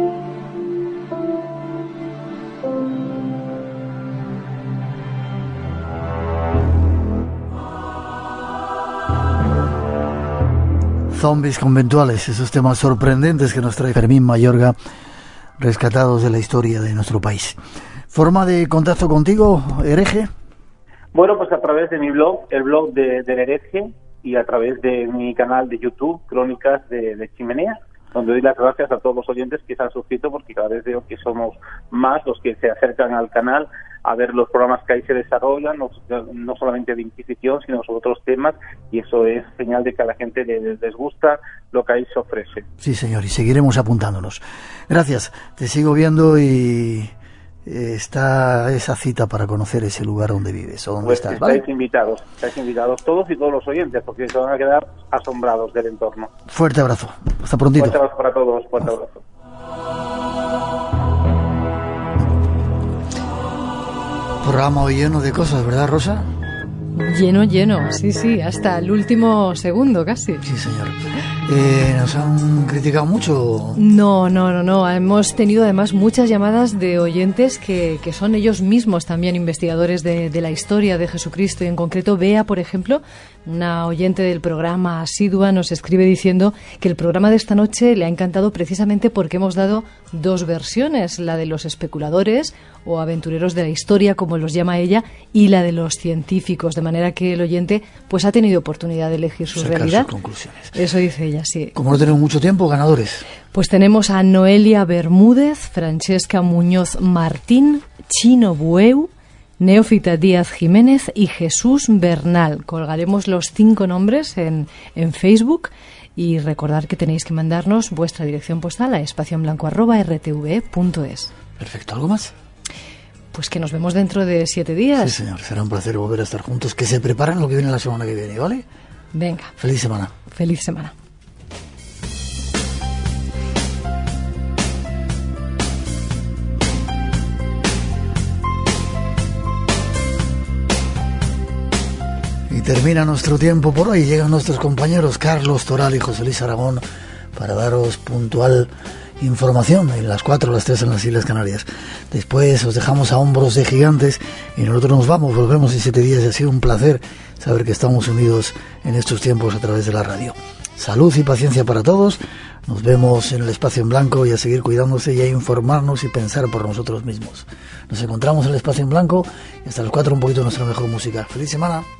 S2: Zombies conventuales, esos temas sorprendentes que nos trae Fermín Mayorga, rescatados de la historia de nuestro país. ¿Forma de contacto contigo, hereje?
S16: Bueno, pues a través de mi blog, el blog de, del hereje, y a través de mi canal de YouTube, Crónicas de, de Chimenea, donde doy las gracias a todos los oyentes que se han suscrito, porque cada vez veo que somos más los que se acercan al canal a ver los programas que ahí se desarrollan, no, no solamente de Inquisición, sino sobre otros temas, y eso es señal de que a la gente les, les gusta lo que ahí se ofrece.
S2: Sí, señor, y seguiremos apuntándonos. Gracias, te sigo viendo y está esa cita para conocer ese lugar donde vives o donde
S16: pues
S2: estás,
S16: estáis
S2: ¿vale?
S16: invitados, estáis invitados todos y todos los oyentes, porque se van a quedar asombrados del entorno.
S2: Fuerte abrazo, hasta prontito.
S16: Fuerte abrazo para todos, fuerte abrazo.
S2: Programa hoy lleno de cosas, ¿verdad, Rosa?
S4: Lleno, lleno, sí, sí, hasta el último segundo casi.
S2: Sí, señor. Eh, ¿Nos han criticado mucho?
S4: No, no, no, no. Hemos tenido además muchas llamadas de oyentes que, que son ellos mismos también investigadores de, de la historia de Jesucristo. Y en concreto, Bea, por ejemplo, una oyente del programa asidua, nos escribe diciendo que el programa de esta noche le ha encantado precisamente porque hemos dado dos versiones, la de los especuladores o aventureros de la historia, como los llama ella, y la de los científicos, de manera que el oyente pues ha tenido oportunidad de elegir su
S2: Sacar
S4: realidad.
S2: sus conclusiones.
S4: Eso dice ella, sí.
S2: Como no tenemos mucho tiempo, ganadores.
S4: Pues tenemos a Noelia Bermúdez, Francesca Muñoz Martín, Chino Bueu, Neófita Díaz Jiménez y Jesús Bernal. Colgaremos los cinco nombres en, en Facebook y recordar que tenéis que mandarnos vuestra dirección postal a espacioenblanco arroba r t v punto es.
S2: Perfecto, ¿algo más?
S4: Pues que nos vemos dentro de siete días.
S2: Sí, señor, será un placer volver a estar juntos. Que se preparen lo que viene la semana que viene, ¿vale?
S4: Venga.
S2: Feliz semana.
S4: Feliz semana.
S2: Y termina nuestro tiempo por hoy. Llegan nuestros compañeros Carlos Toral y José Luis Aragón para daros puntual información en las cuatro o las tres en las Islas Canarias. Después os dejamos a hombros de gigantes y nosotros nos vamos, volvemos en siete días y ha sido un placer saber que estamos unidos en estos tiempos a través de la radio. Salud y paciencia para todos. Nos vemos en el Espacio en Blanco y a seguir cuidándose y a informarnos y pensar por nosotros mismos. Nos encontramos en el Espacio en Blanco y hasta las cuatro un poquito nuestra mejor música. ¡Feliz semana!